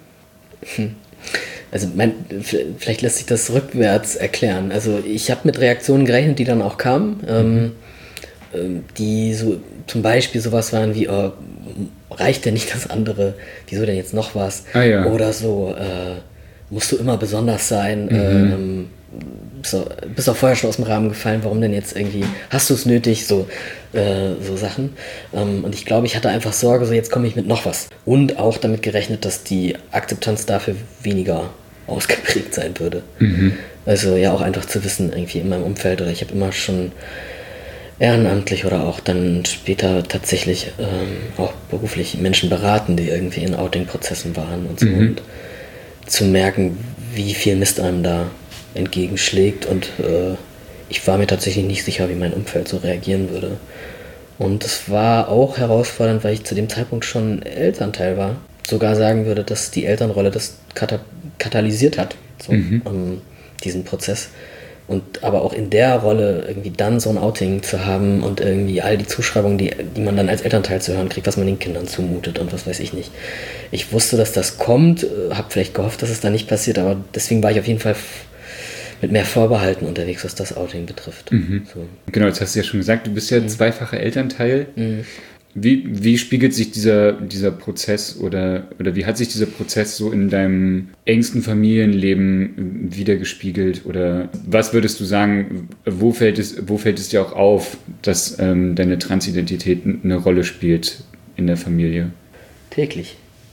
[SPEAKER 1] Also mein, vielleicht lässt sich das rückwärts erklären. Also ich habe mit Reaktionen gerechnet, die dann auch kamen, ähm, mhm. die so zum Beispiel sowas waren wie, oh, reicht denn nicht das andere? Wieso denn jetzt noch was?
[SPEAKER 2] Ah, ja.
[SPEAKER 1] Oder so, äh, musst du immer besonders sein? Mhm. Ähm, so, bist auch vorher schon aus dem Rahmen gefallen, warum denn jetzt irgendwie, hast du es nötig? So, äh, so Sachen. Ähm, und ich glaube, ich hatte einfach Sorge, so jetzt komme ich mit noch was. Und auch damit gerechnet, dass die Akzeptanz dafür weniger ausgeprägt sein würde.
[SPEAKER 2] Mhm.
[SPEAKER 1] Also ja, auch einfach zu wissen, irgendwie in meinem Umfeld, oder ich habe immer schon ehrenamtlich oder auch dann später tatsächlich ähm, auch beruflich Menschen beraten, die irgendwie in Outing-Prozessen waren und so.
[SPEAKER 2] Mhm.
[SPEAKER 1] Und zu merken, wie viel Mist einem da entgegenschlägt, und äh, ich war mir tatsächlich nicht sicher, wie mein Umfeld so reagieren würde. Und es war auch herausfordernd, weil ich zu dem Zeitpunkt schon Elternteil war. Sogar sagen würde, dass die Elternrolle das kata- katalysiert hat, so,
[SPEAKER 2] mhm.
[SPEAKER 1] um, diesen Prozess. Und aber auch in der Rolle irgendwie dann so ein Outing zu haben und irgendwie all die Zuschreibungen, die, die man dann als Elternteil zu hören kriegt, was man den Kindern zumutet und was weiß ich nicht. Ich wusste, dass das kommt, habe vielleicht gehofft, dass es da nicht passiert, aber deswegen war ich auf jeden Fall f- mit mehr Vorbehalten unterwegs, was das Outing betrifft.
[SPEAKER 2] Mhm.
[SPEAKER 1] So.
[SPEAKER 2] Genau, jetzt hast du ja schon gesagt, du bist ja
[SPEAKER 1] mhm.
[SPEAKER 2] zweifacher Elternteil.
[SPEAKER 1] Mhm.
[SPEAKER 2] Wie, wie spiegelt sich dieser, dieser Prozess oder, oder wie hat sich dieser Prozess so in deinem engsten Familienleben wiedergespiegelt? Oder was würdest du sagen, wo fällt es, wo fällt es dir auch auf, dass ähm, deine Transidentität eine Rolle spielt in der Familie?
[SPEAKER 1] Täglich.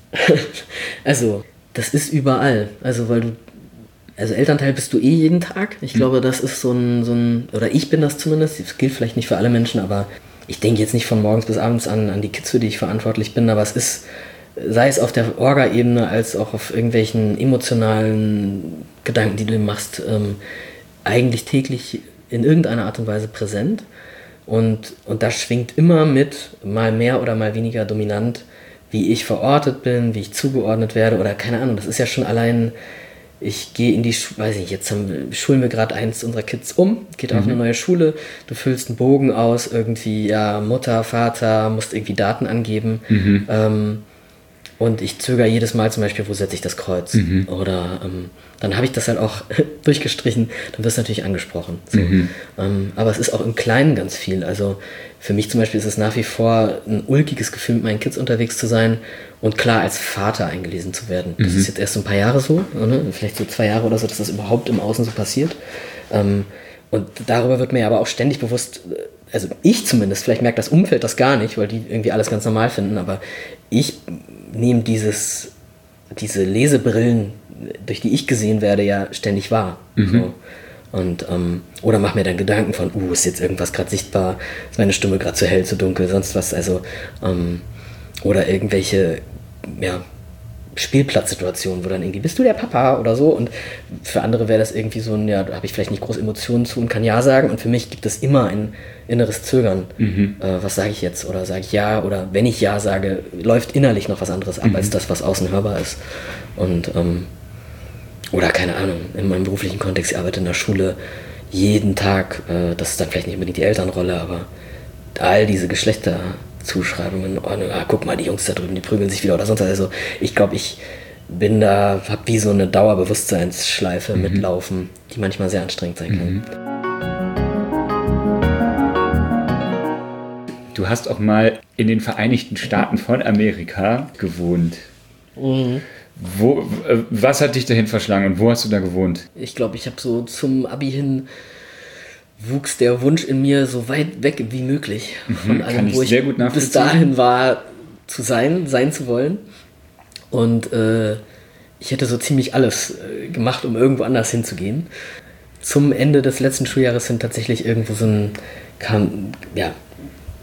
[SPEAKER 1] Also, das ist überall. Also, weil du, also Elternteil bist du eh jeden Tag. Ich glaube, das ist so ein, so ein, oder ich bin das zumindest, das gilt vielleicht nicht für alle Menschen, aber ich denke jetzt nicht von morgens bis abends an, an die Kids, für die ich verantwortlich bin, aber es ist, sei es auf der Orga-Ebene als auch auf irgendwelchen emotionalen Gedanken, die du machst, ähm, eigentlich täglich in irgendeiner Art und Weise präsent. Und, und da schwingt immer mit, mal mehr oder mal weniger dominant, wie ich verortet bin, wie ich zugeordnet werde oder keine Ahnung. Das ist ja schon allein, ich gehe in die Schule, weiß ich, jetzt haben wir, schulen wir gerade eins unserer Kids um, geht mhm. auf eine neue Schule, du füllst einen Bogen aus, irgendwie, ja, Mutter, Vater, musst irgendwie Daten angeben.
[SPEAKER 2] Mhm.
[SPEAKER 1] Ähm, und ich zögere jedes Mal zum Beispiel, wo setze ich das Kreuz?
[SPEAKER 2] Mhm.
[SPEAKER 1] Oder ähm, dann habe ich das halt auch durchgestrichen, dann wirst du natürlich angesprochen. So.
[SPEAKER 2] Mhm.
[SPEAKER 1] Ähm, aber es ist auch im Kleinen ganz viel. Also für mich zum Beispiel ist es nach wie vor ein ulkiges Gefühl, mit meinen Kids unterwegs zu sein und klar als Vater eingelesen zu werden. Das
[SPEAKER 2] mhm. ist
[SPEAKER 1] jetzt erst so ein paar Jahre so, ne? Vielleicht so zwei Jahre oder so, dass das überhaupt im Außen so passiert. Ähm, und darüber wird mir aber auch ständig bewusst, also ich zumindest, vielleicht merkt das Umfeld das gar nicht, weil die irgendwie alles ganz normal finden, aber ich nehme dieses, diese Lesebrillen, durch die ich gesehen werde, ja ständig wahr.
[SPEAKER 2] Mhm.
[SPEAKER 1] So. Und, ähm, oder mach mir dann Gedanken von, uh, ist jetzt irgendwas gerade sichtbar, ist meine Stimme gerade zu hell, zu dunkel, sonst was, also, ähm, oder irgendwelche, ja, Spielplatzsituationen, wo dann irgendwie, bist du der Papa oder so, und für andere wäre das irgendwie so ein, ja, da habe ich vielleicht nicht groß Emotionen zu und kann ja sagen, und für mich gibt es immer ein inneres Zögern,
[SPEAKER 2] mhm.
[SPEAKER 1] äh, was sage ich jetzt, oder sage ich ja, oder wenn ich ja sage, läuft innerlich noch was anderes ab, mhm. als das, was außen hörbar ist. Und, ähm, oder keine Ahnung, in meinem beruflichen Kontext, ich arbeite in der Schule jeden Tag, äh, das ist dann vielleicht nicht unbedingt die Elternrolle, aber all diese Geschlechterzuschreibungen, oh, ah, guck mal, die Jungs da drüben, die prügeln sich wieder oder sonst was. Also ich glaube, ich bin da, habe wie so eine Dauerbewusstseinsschleife mhm. mitlaufen, die manchmal sehr anstrengend sein kann.
[SPEAKER 2] Mhm. Du hast auch mal in den Vereinigten Staaten von Amerika gewohnt.
[SPEAKER 1] Mhm.
[SPEAKER 2] Wo, äh, was hat dich dahin verschlagen und wo hast du da gewohnt?
[SPEAKER 1] Ich glaube, ich habe so zum Abi hin wuchs der Wunsch in mir so weit weg wie möglich von allem, wo ich
[SPEAKER 2] sehr gut
[SPEAKER 1] bis dahin war, zu sein, sein zu wollen. Und äh, ich hätte so ziemlich alles äh, gemacht, um irgendwo anders hinzugehen. Zum Ende des letzten Schuljahres hin tatsächlich irgendwo so ein, kam, ja,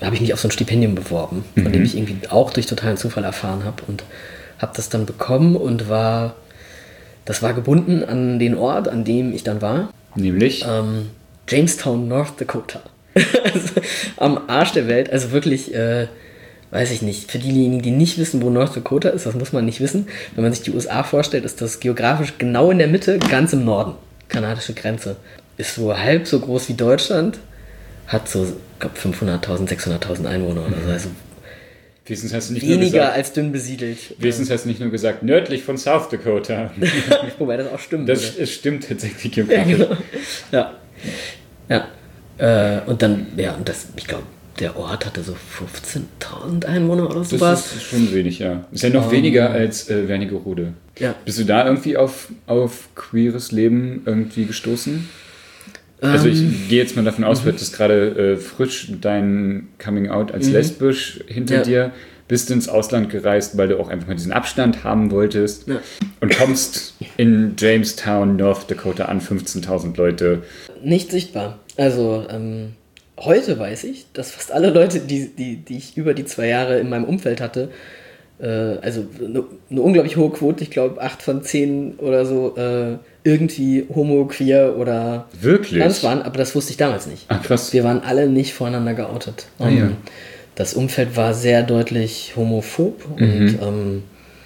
[SPEAKER 1] habe ich mich auf so ein Stipendium beworben, von
[SPEAKER 2] Mhm.
[SPEAKER 1] dem ich irgendwie auch durch totalen Zufall erfahren habe und habe das dann bekommen und war, das war gebunden an den Ort, an dem ich dann war.
[SPEAKER 2] Nämlich?
[SPEAKER 1] Ähm, Jamestown, North Dakota. Also am Arsch der Welt, also wirklich, äh, weiß ich nicht, für diejenigen, die nicht wissen, wo North Dakota ist, das muss man nicht wissen. Wenn man sich die U S A vorstellt, ist das geografisch genau in der Mitte, ganz im Norden. Kanadische Grenze. Ist so halb so groß wie Deutschland, hat so, ich glaube, fünfhunderttausend, sechshunderttausend Einwohner oder so. Also
[SPEAKER 2] Wenigstens hast du nicht nur
[SPEAKER 1] weniger
[SPEAKER 2] gesagt,
[SPEAKER 1] als dünn besiedelt.
[SPEAKER 2] wenigstens hast du nicht nur gesagt, nördlich von South Dakota.
[SPEAKER 1] Wobei das auch stimmt.
[SPEAKER 2] Das
[SPEAKER 1] oder?
[SPEAKER 2] es stimmt tatsächlich
[SPEAKER 1] Ja,
[SPEAKER 2] geografisch.
[SPEAKER 1] genau. Ja. Ja. Äh, und dann, ja, und das, ich glaube, der Ort hatte so fünfzehntausend Einwohner oder
[SPEAKER 2] Das
[SPEAKER 1] sowas.
[SPEAKER 2] ist schon wenig, ja. Ist ja noch
[SPEAKER 1] Um,
[SPEAKER 2] weniger als äh, Wernigerode.
[SPEAKER 1] Ja.
[SPEAKER 2] Bist du da irgendwie auf, auf queeres Leben irgendwie gestoßen? Also ich
[SPEAKER 1] Ähm,
[SPEAKER 2] gehe jetzt mal davon aus, du hattest gerade äh, frisch dein Coming Out als
[SPEAKER 1] Mhm.
[SPEAKER 2] lesbisch hinter
[SPEAKER 1] Ja.
[SPEAKER 2] dir, bist ins Ausland gereist, weil du auch einfach mal diesen Abstand haben wolltest
[SPEAKER 1] Ja.
[SPEAKER 2] und kommst in Jamestown, North Dakota an, fünfzehntausend Leute.
[SPEAKER 1] Nicht sichtbar. Also, ähm, heute weiß ich, dass fast alle Leute, die, die, die ich über die zwei Jahre in meinem Umfeld hatte, äh, also eine, eine unglaublich hohe Quote, ich glaube acht von zehn oder so, äh, irgendwie homo, queer oder
[SPEAKER 2] Wirklich?
[SPEAKER 1] trans waren, aber das wusste ich damals nicht.
[SPEAKER 2] Ah, krass.
[SPEAKER 1] Wir waren alle nicht voreinander geoutet.
[SPEAKER 2] Ah,
[SPEAKER 1] Ähm,
[SPEAKER 2] ja.
[SPEAKER 1] Das Umfeld war sehr deutlich homophob
[SPEAKER 2] Mhm.
[SPEAKER 1] und ähm,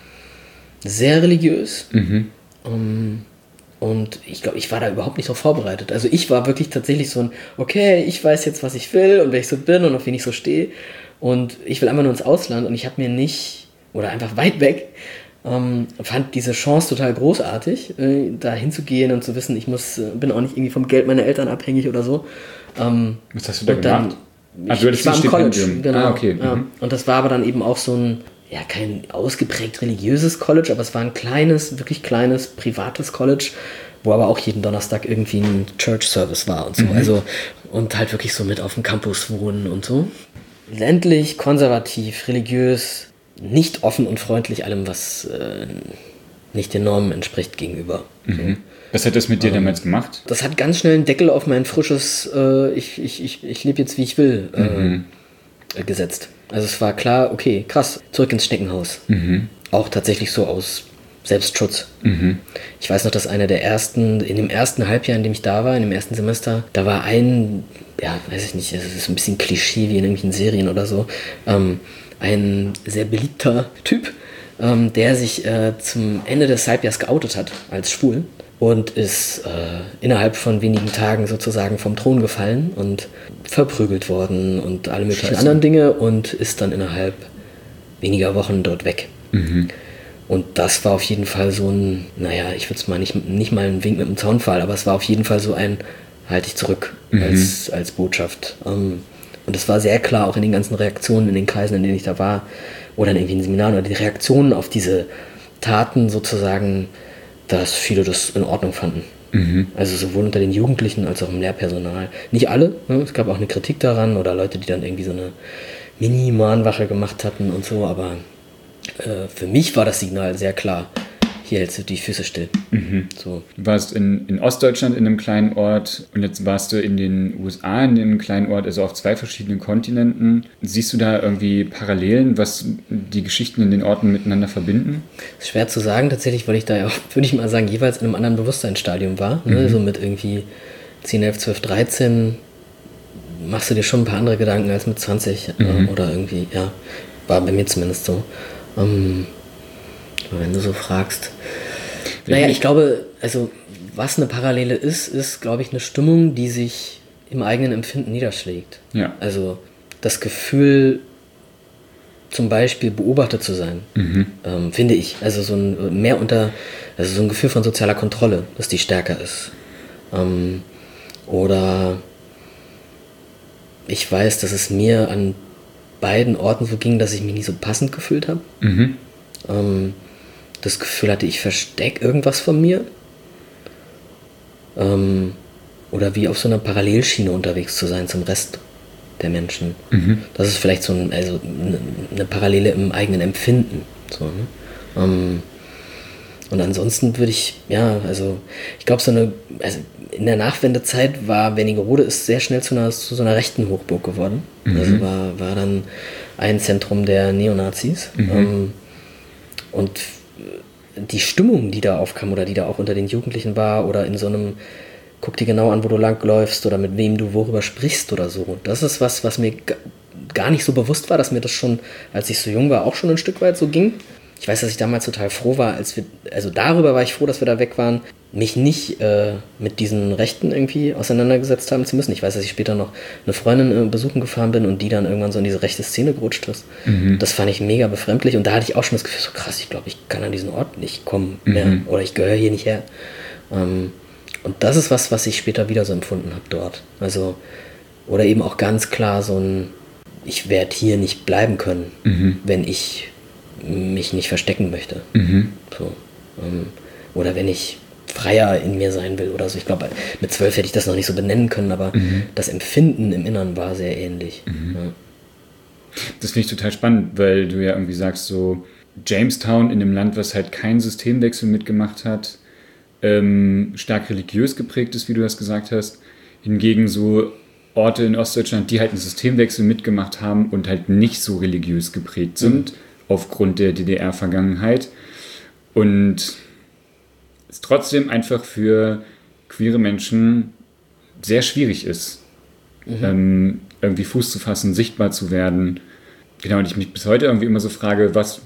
[SPEAKER 1] sehr religiös.
[SPEAKER 2] Mhm.
[SPEAKER 1] Ähm, und ich glaube, ich war da überhaupt nicht drauf vorbereitet. Also ich war wirklich tatsächlich so ein, okay, ich weiß jetzt, was ich will und wer ich so bin und auf wen ich so stehe. Und ich will einfach nur ins Ausland und ich habe mir nicht, oder einfach weit weg, ähm, fand diese Chance total großartig, äh, da hinzugehen und zu wissen, ich muss, äh, bin auch nicht irgendwie vom Geld meiner Eltern abhängig oder so. Ähm,
[SPEAKER 2] Was hast du da
[SPEAKER 1] und dann-
[SPEAKER 2] gemacht?
[SPEAKER 1] Ich,
[SPEAKER 2] Ah, du hattest
[SPEAKER 1] ich war
[SPEAKER 2] ein
[SPEAKER 1] im College,
[SPEAKER 2] Stipendium.
[SPEAKER 1] genau.
[SPEAKER 2] Ah, okay.
[SPEAKER 1] Ja.
[SPEAKER 2] Mhm.
[SPEAKER 1] Und das war aber dann eben auch so ein, ja, kein ausgeprägt religiöses College, aber es war ein kleines, wirklich kleines, privates College, wo aber auch jeden Donnerstag irgendwie ein Church Service war und so.
[SPEAKER 2] Mhm.
[SPEAKER 1] Also, und halt wirklich so mit auf dem Campus wohnen und so. Ländlich, konservativ, religiös, nicht offen und freundlich allem, was äh, nicht den Normen entspricht gegenüber.
[SPEAKER 2] Mhm. Was hat das mit dir damals gemacht?
[SPEAKER 1] Das hat ganz schnell einen Deckel auf mein frisches, äh, ich, ich, ich, ich lebe jetzt wie ich will, äh,
[SPEAKER 2] Mhm.
[SPEAKER 1] äh, gesetzt. Also es war klar, okay, krass, zurück ins Schneckenhaus.
[SPEAKER 2] Mhm.
[SPEAKER 1] Auch tatsächlich so aus Selbstschutz.
[SPEAKER 2] Mhm.
[SPEAKER 1] Ich weiß noch, dass einer der ersten, in dem ersten Halbjahr, in dem ich da war, in dem ersten Semester, da war ein, ja, weiß ich nicht, es ist ein bisschen Klischee wie in irgendwelchen Serien oder so, ähm, ein sehr beliebter Typ, ähm, der sich äh, zum Ende des Halbjahres geoutet hat als schwul und ist äh, innerhalb von wenigen Tagen sozusagen vom Thron gefallen und verprügelt worden und alle möglichen
[SPEAKER 2] Scheiße.
[SPEAKER 1] anderen Dinge und ist dann innerhalb weniger Wochen dort weg.
[SPEAKER 2] Mhm.
[SPEAKER 1] Und das war auf jeden Fall so ein, naja, ich würde es mal nicht, nicht mal ein Wink mit dem Zaunpfahl, aber es war auf jeden Fall so ein, halt dich zurück
[SPEAKER 2] Mhm.
[SPEAKER 1] als, als Botschaft. Ähm, und es war sehr klar auch in den ganzen Reaktionen, in den Kreisen, in denen ich da war, oder in irgendwie in Seminaren, oder die Reaktionen auf diese Taten sozusagen, dass viele das in Ordnung fanden.
[SPEAKER 2] Mhm.
[SPEAKER 1] Also sowohl unter den Jugendlichen als auch im Lehrpersonal. Nicht alle, ne? Es gab auch eine Kritik daran oder Leute, die dann irgendwie so eine Mini-Mahnwache gemacht hatten und so, aber äh, für mich war das Signal sehr klar. Hier hältst du die Füße still.
[SPEAKER 2] Mhm.
[SPEAKER 1] So.
[SPEAKER 2] Du warst in, in Ostdeutschland in einem kleinen Ort und jetzt warst du in den U S A in einem kleinen Ort, also auf zwei verschiedenen Kontinenten. Siehst du da irgendwie Parallelen, was die Geschichten in den Orten miteinander verbinden?
[SPEAKER 1] Ist schwer zu sagen, tatsächlich, weil ich da ja, würde ich mal sagen, jeweils in einem anderen Bewusstseinsstadium war. Ne?
[SPEAKER 2] Mhm.
[SPEAKER 1] So mit irgendwie zehn, elf, zwölf, dreizehn machst du dir schon ein paar andere Gedanken als mit zwanzig.
[SPEAKER 2] Mhm.
[SPEAKER 1] Äh, oder irgendwie, ja, war bei mir zumindest so. Ähm, aber wenn du so fragst. Naja, ich glaube, also was eine Parallele ist, ist, glaube ich, eine Stimmung, die sich im eigenen Empfinden niederschlägt.
[SPEAKER 2] Ja.
[SPEAKER 1] Also das Gefühl, zum Beispiel beobachtet zu sein,
[SPEAKER 2] Mhm.
[SPEAKER 1] ähm, finde ich. Also so ein mehr unter, also so ein Gefühl von sozialer Kontrolle, dass die stärker ist. Ähm, oder ich weiß, dass es mir an beiden Orten so ging, dass ich mich nicht so passend gefühlt habe.
[SPEAKER 2] Mhm.
[SPEAKER 1] Ähm, das Gefühl hatte, ich verstecke irgendwas von mir. Ähm, oder wie auf so einer Parallelschiene unterwegs zu sein zum Rest der Menschen.
[SPEAKER 2] Mhm.
[SPEAKER 1] Das ist vielleicht so ein, also eine Parallele im eigenen Empfinden. So, ne? ähm, Und ansonsten würde ich, ja, also ich glaube, so eine, also in der Nachwendezeit war Wernigerode ist sehr schnell zu, einer, zu so einer rechten Hochburg geworden. Mhm. Also war, war dann ein Zentrum der Neonazis. Mhm. Ähm, und die Stimmung, die da aufkam oder die da auch unter den Jugendlichen war oder in so einem, guck dir genau an, wo du langläufst oder mit wem du worüber sprichst oder so. Das ist was, was mir g- gar nicht so bewusst war, dass mir das schon, als ich so jung war, auch schon ein Stück weit so ging. Ich weiß, dass ich damals total froh war, als wir, also darüber war ich froh, dass wir da weg waren, mich nicht äh, mit diesen Rechten irgendwie auseinandergesetzt haben zu müssen. Ich weiß, dass ich später noch eine Freundin äh, besuchen gefahren bin und die dann irgendwann so in diese rechte Szene gerutscht ist. Mhm. Das fand ich mega befremdlich und da hatte ich auch schon das Gefühl, so krass, ich glaube, ich kann an diesen Ort nicht kommen mehr mhm. oder ich gehöre hier nicht her. Ähm, und das ist was, was ich später wieder so empfunden habe dort. Also, oder eben auch ganz klar so ein, ich werde hier nicht bleiben können, mhm. wenn ich mich nicht verstecken möchte. Mhm. So, ähm, oder wenn ich freier in mir sein will oder so. Ich glaube, mit zwölf hätte ich das noch nicht so benennen können, aber mhm. das Empfinden im Inneren war sehr ähnlich. Mhm. Ja.
[SPEAKER 2] Das finde ich total spannend, weil du ja irgendwie sagst, so Jamestown in einem Land, was halt keinen Systemwechsel mitgemacht hat, ähm, stark religiös geprägt ist, wie du das gesagt hast. Hingegen so Orte in Ostdeutschland, die halt einen Systemwechsel mitgemacht haben und halt nicht so religiös geprägt sind, mhm. aufgrund der D D R-Vergangenheit. Und es trotzdem einfach für queere Menschen sehr schwierig ist, mhm. ähm, irgendwie Fuß zu fassen, sichtbar zu werden. Genau, und ich mich bis heute irgendwie immer so frage, was,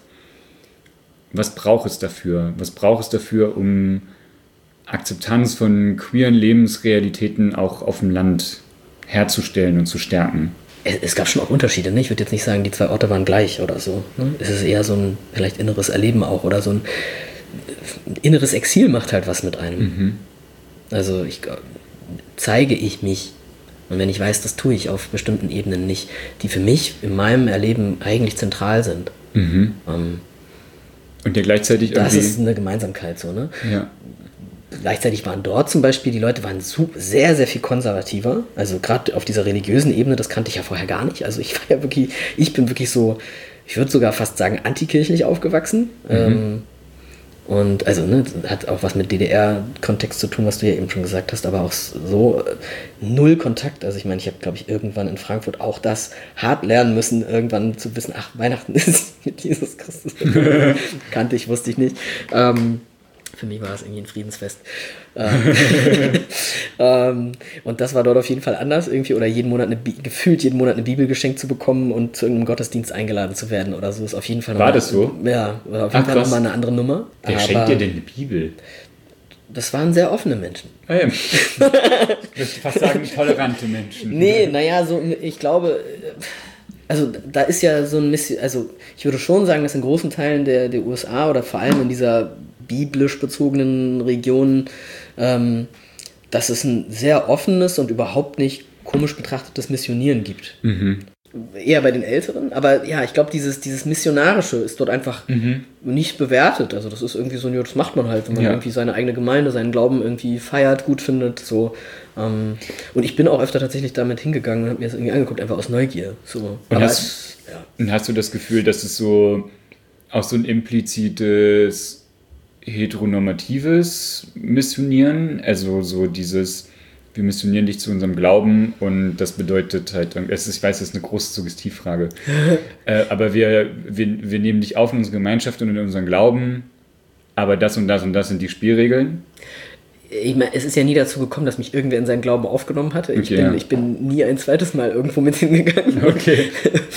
[SPEAKER 2] was braucht es dafür? Was braucht es dafür, um Akzeptanz von queeren Lebensrealitäten auch auf dem Land herzustellen und zu stärken?
[SPEAKER 1] Es, es gab schon auch Unterschiede, ne? Ich würde jetzt nicht sagen, die zwei Orte waren gleich oder so. Ne? Es ist eher so ein vielleicht inneres Erleben auch oder so ein inneres Exil macht halt was mit einem. Mhm. Also ich, zeige ich mich und wenn ich weiß, das tue ich auf bestimmten Ebenen nicht, die für mich in meinem Erleben eigentlich zentral sind. Mhm. Ähm,
[SPEAKER 2] und ja gleichzeitig
[SPEAKER 1] irgendwie... Das ist eine Gemeinsamkeit so, ne?
[SPEAKER 2] Ja.
[SPEAKER 1] Gleichzeitig waren dort zum Beispiel, die Leute waren sehr, sehr viel konservativer. Also gerade auf dieser religiösen Ebene, das kannte ich ja vorher gar nicht. Also ich war ja wirklich, ich bin wirklich so, ich würde sogar fast sagen, antikirchlich aufgewachsen. Mhm. Ähm, und also, ne, hat auch was mit D D R-Kontext zu tun, was du ja eben schon gesagt hast, aber auch so äh, null Kontakt. Also ich meine, ich habe, glaube ich, irgendwann in Frankfurt auch das hart lernen müssen, irgendwann zu wissen, ach, Weihnachten ist mit Jesus Christus. Kannte ich, wusste ich nicht. Ähm, Für mich war es irgendwie ein Friedensfest. ähm, und das war dort auf jeden Fall anders irgendwie. Oder jeden Monat eine Bi- gefühlt jeden Monat eine Bibel geschenkt zu bekommen und zu irgendeinem Gottesdienst eingeladen zu werden oder so ist auf jeden Fall
[SPEAKER 2] noch War
[SPEAKER 1] mal,
[SPEAKER 2] das so?
[SPEAKER 1] Ja, war auf jeden Ach, Fall nochmal eine andere Nummer.
[SPEAKER 2] Wer
[SPEAKER 1] Aber
[SPEAKER 2] schenkt dir denn eine Bibel?
[SPEAKER 1] Das waren sehr offene Menschen.
[SPEAKER 2] Ah, ja. Ich würde fast sagen, tolerante Menschen.
[SPEAKER 1] Nee, naja, so, ich glaube, also da ist ja so ein Mission, also ich würde schon sagen, dass in großen Teilen der, der U S A oder vor allem in dieser biblisch bezogenen Regionen, ähm, dass es ein sehr offenes und überhaupt nicht komisch betrachtetes Missionieren gibt. Mhm. Eher bei den Älteren, aber ja, ich glaube, dieses, dieses Missionarische ist dort einfach mhm. nicht bewertet. Also das ist irgendwie so, ja, das macht man halt, wenn man ja. irgendwie seine eigene Gemeinde, seinen Glauben irgendwie feiert, gut findet, so. Ähm, und ich bin auch öfter tatsächlich damit hingegangen und habe mir das irgendwie angeguckt, einfach aus Neugier. So.
[SPEAKER 2] Und,
[SPEAKER 1] aber
[SPEAKER 2] hast, es, ja. und hast du das Gefühl, dass es so auch so ein implizites heteronormatives Missionieren, also so dieses, wir missionieren dich zu unserem Glauben und das bedeutet halt, es ist, ich weiß, das ist eine große Suggestivfrage, äh, aber wir, wir, wir nehmen dich auf in unsere Gemeinschaft und in unseren Glauben, aber das und das und das sind die Spielregeln.
[SPEAKER 1] Ich meine, es ist ja nie dazu gekommen, dass mich irgendwer in seinen Glauben aufgenommen hatte. Ich, okay, bin, ja. ich bin nie ein zweites Mal irgendwo mit hingegangen.
[SPEAKER 2] Okay.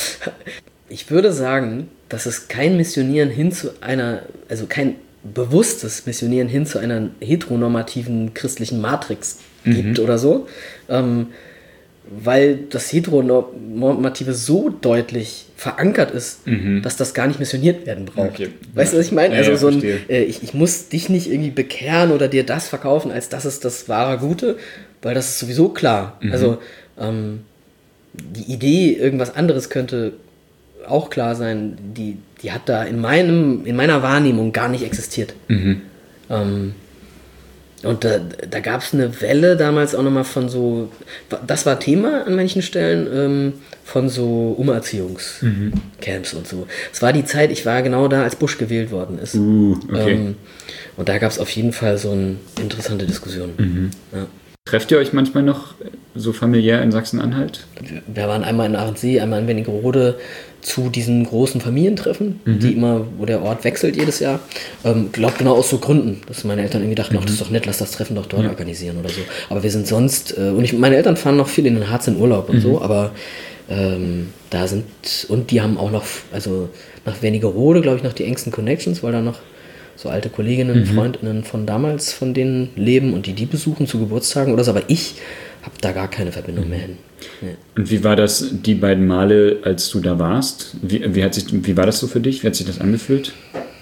[SPEAKER 1] Ich würde sagen, dass es kein Missionieren hin zu einer, also kein bewusstes Missionieren hin zu einer heteronormativen christlichen Matrix gibt mhm. oder so, ähm, weil das Heteronormative so deutlich verankert ist, mhm. dass das gar nicht missioniert werden braucht. Okay. Weißt du, was ich meine?
[SPEAKER 2] Ja,
[SPEAKER 1] also
[SPEAKER 2] ja,
[SPEAKER 1] so ein, äh, ich, ich muss dich nicht irgendwie bekehren oder dir das verkaufen, als das ist das wahre Gute, weil das ist sowieso klar. Mhm. Also ähm, die Idee, irgendwas anderes könnte auch klar sein, die, die hat da in meinem, in meiner Wahrnehmung gar nicht existiert. Mhm. Ähm, Und da, da gab es eine Welle damals auch nochmal von so, das war Thema an manchen Stellen, ähm, von so Umerziehungscamps mhm. und so. Es war die Zeit, ich war genau da, als Bush gewählt worden ist.
[SPEAKER 2] Uh, okay.
[SPEAKER 1] Ähm, und da gab es auf jeden Fall so eine interessante Diskussion.
[SPEAKER 2] Mhm.
[SPEAKER 1] Ja.
[SPEAKER 2] Trefft ihr euch manchmal noch so familiär in Sachsen-Anhalt?
[SPEAKER 1] Wir waren einmal in Ahrensee, einmal in Wernigerode zu diesen großen Familientreffen, mhm. die immer, wo der Ort wechselt jedes Jahr. Ähm, glaub genau aus so Gründen, dass meine Eltern irgendwie dachten, mhm. ach, das ist doch nett, lass das Treffen doch dort ja. organisieren oder so. Aber wir sind sonst, äh, und ich, meine Eltern fahren noch viel in den Harz in Urlaub und mhm. so, aber ähm, da sind, und die haben auch noch, also nach Wernigerode, glaube ich, noch die engsten Connections, weil da noch so alte Kolleginnen, mhm. Freundinnen von damals von denen leben und die die besuchen zu Geburtstagen oder so, aber ich habe da gar keine Verbindung mhm. mehr hin. Ja.
[SPEAKER 2] Und wie war das die beiden Male, als du da warst? Wie, wie, hat sich, wie war das so für dich? Wie hat sich das angefühlt?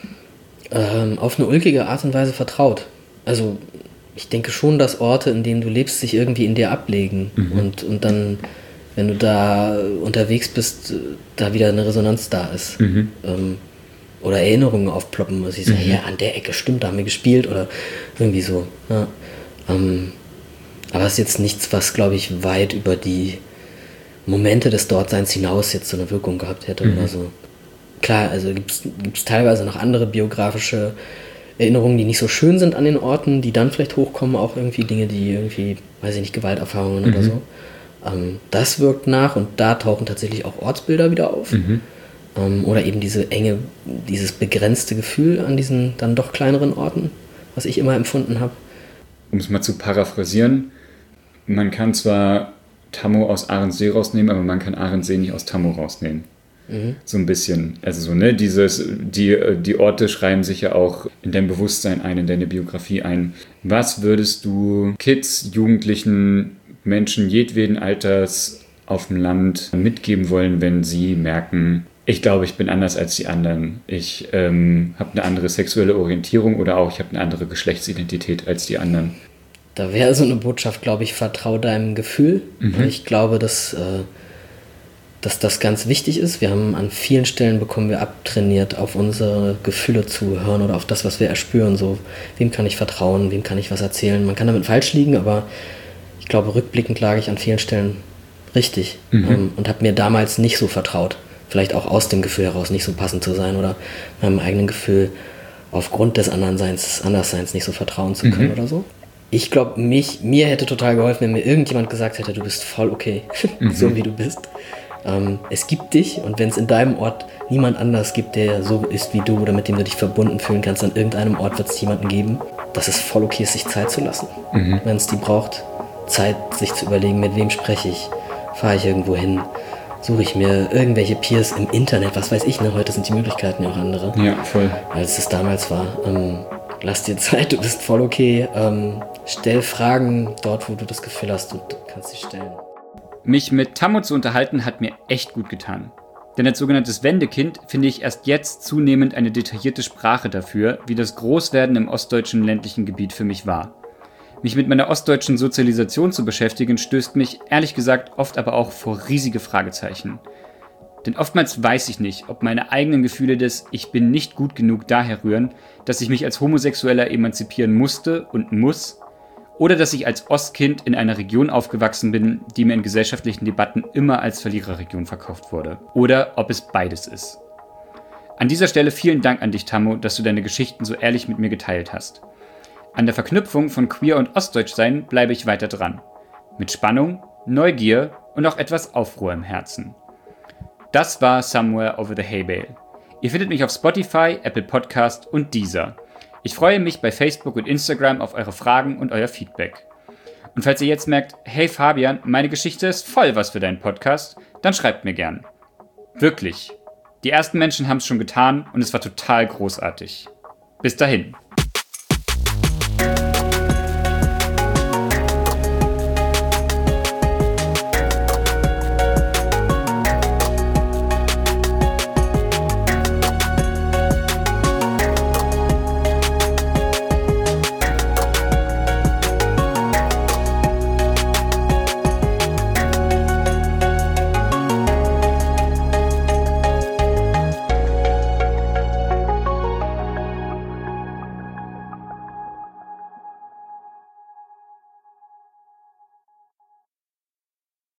[SPEAKER 1] Ähm, auf eine ulkige Art und Weise vertraut. Also ich denke schon, dass Orte, in denen du lebst, sich irgendwie in dir ablegen mhm. und, und dann, wenn du da unterwegs bist, da wieder eine Resonanz da ist. Mhm. Ähm, oder Erinnerungen aufploppen, muss ich sagen, mhm. ja, an der Ecke stimmt, da haben wir gespielt oder irgendwie so. Ja. Ähm, aber es ist jetzt nichts, was, glaube ich, weit über die Momente des Dortseins hinaus jetzt so eine Wirkung gehabt hätte mhm. oder so. Klar, also gibt es teilweise noch andere biografische Erinnerungen, die nicht so schön sind an den Orten, die dann vielleicht hochkommen, auch irgendwie Dinge, die irgendwie, weiß ich nicht, Gewalterfahrungen mhm. oder so. Ähm, das wirkt nach und da tauchen tatsächlich auch Ortsbilder wieder auf. Mhm. Ähm, oder eben diese enge, dieses begrenzte Gefühl an diesen dann doch kleineren Orten, was ich immer empfunden habe.
[SPEAKER 2] Um es mal zu paraphrasieren, man kann zwar Tammo aus Ahrensee rausnehmen, aber man kann Ahrensee nicht aus Tammo rausnehmen. Mhm. So ein bisschen. Also so, ne, dieses, die, die Orte schreiben sich ja auch in dein Bewusstsein ein, in deine Biografie ein. Was würdest du Kids, Jugendlichen, Menschen jedweden Alters auf dem Land mitgeben wollen, wenn sie merken, ich glaube, ich bin anders als die anderen. Ich ähm, habe eine andere sexuelle Orientierung oder auch ich habe eine andere Geschlechtsidentität als die anderen.
[SPEAKER 1] Da wäre so eine Botschaft, glaube ich, vertrau deinem Gefühl. Mhm. Ich glaube, dass, äh, dass das ganz wichtig ist. Wir haben an vielen Stellen bekommen wir abtrainiert, auf unsere Gefühle zu hören oder auf das, was wir erspüren. So, wem kann ich vertrauen, wem kann ich was erzählen. Man kann damit falsch liegen, aber ich glaube, rückblickend lag ich an vielen Stellen richtig mhm. ähm, und habe mir damals nicht so vertraut. Vielleicht auch aus dem Gefühl heraus nicht so passend zu sein oder meinem eigenen Gefühl aufgrund des Andersseins, Andersseins nicht so vertrauen zu können mhm. oder so. Ich glaube, mich, mir hätte total geholfen, wenn mir irgendjemand gesagt hätte, du bist voll okay, mhm. so wie du bist. Ähm, es gibt dich und wenn es in deinem Ort niemand anders gibt, der so ist wie du oder mit dem du dich verbunden fühlen kannst, an irgendeinem Ort wird es jemanden geben, dass es voll okay ist, sich Zeit zu lassen. Mhm. Wenn es die braucht, Zeit sich zu überlegen, mit wem spreche ich, fahre ich irgendwo hin, suche ich mir irgendwelche Peers im Internet, was weiß ich, ne? Heute sind die Möglichkeiten ja auch andere.
[SPEAKER 2] Ja, voll.
[SPEAKER 1] Als es damals war. Ähm, lass dir Zeit, du bist voll okay. Ähm, stell Fragen dort, wo du das Gefühl hast, du kannst sie stellen.
[SPEAKER 3] Mich mit Tammo zu unterhalten, hat mir echt gut getan. Denn als sogenanntes Wendekind finde ich erst jetzt zunehmend eine detaillierte Sprache dafür, wie das Großwerden im ostdeutschen ländlichen Gebiet für mich war. Mich mit meiner ostdeutschen Sozialisation zu beschäftigen, stößt mich, ehrlich gesagt, oft aber auch vor riesige Fragezeichen. Denn oftmals weiß ich nicht, ob meine eigenen Gefühle des Ich bin nicht gut genug daher rühren, dass ich mich als Homosexueller emanzipieren musste und muss, oder dass ich als Ostkind in einer Region aufgewachsen bin, die mir in gesellschaftlichen Debatten immer als Verliererregion verkauft wurde. Oder ob es beides ist. An dieser Stelle vielen Dank an dich, Tammo, dass du deine Geschichten so ehrlich mit mir geteilt hast. An der Verknüpfung von Queer und Ostdeutschsein bleibe ich weiter dran. Mit Spannung, Neugier und auch etwas Aufruhr im Herzen. Das war Somewhere Over the Hay Bale. Ihr findet mich auf Spotify, Apple Podcast und Deezer. Ich freue mich bei Facebook und Instagram auf eure Fragen und euer Feedback. Und falls ihr jetzt merkt, hey Fabian, meine Geschichte ist voll was für deinen Podcast, dann schreibt mir gern. Wirklich. Die ersten Menschen haben es schon getan und es war total großartig. Bis dahin.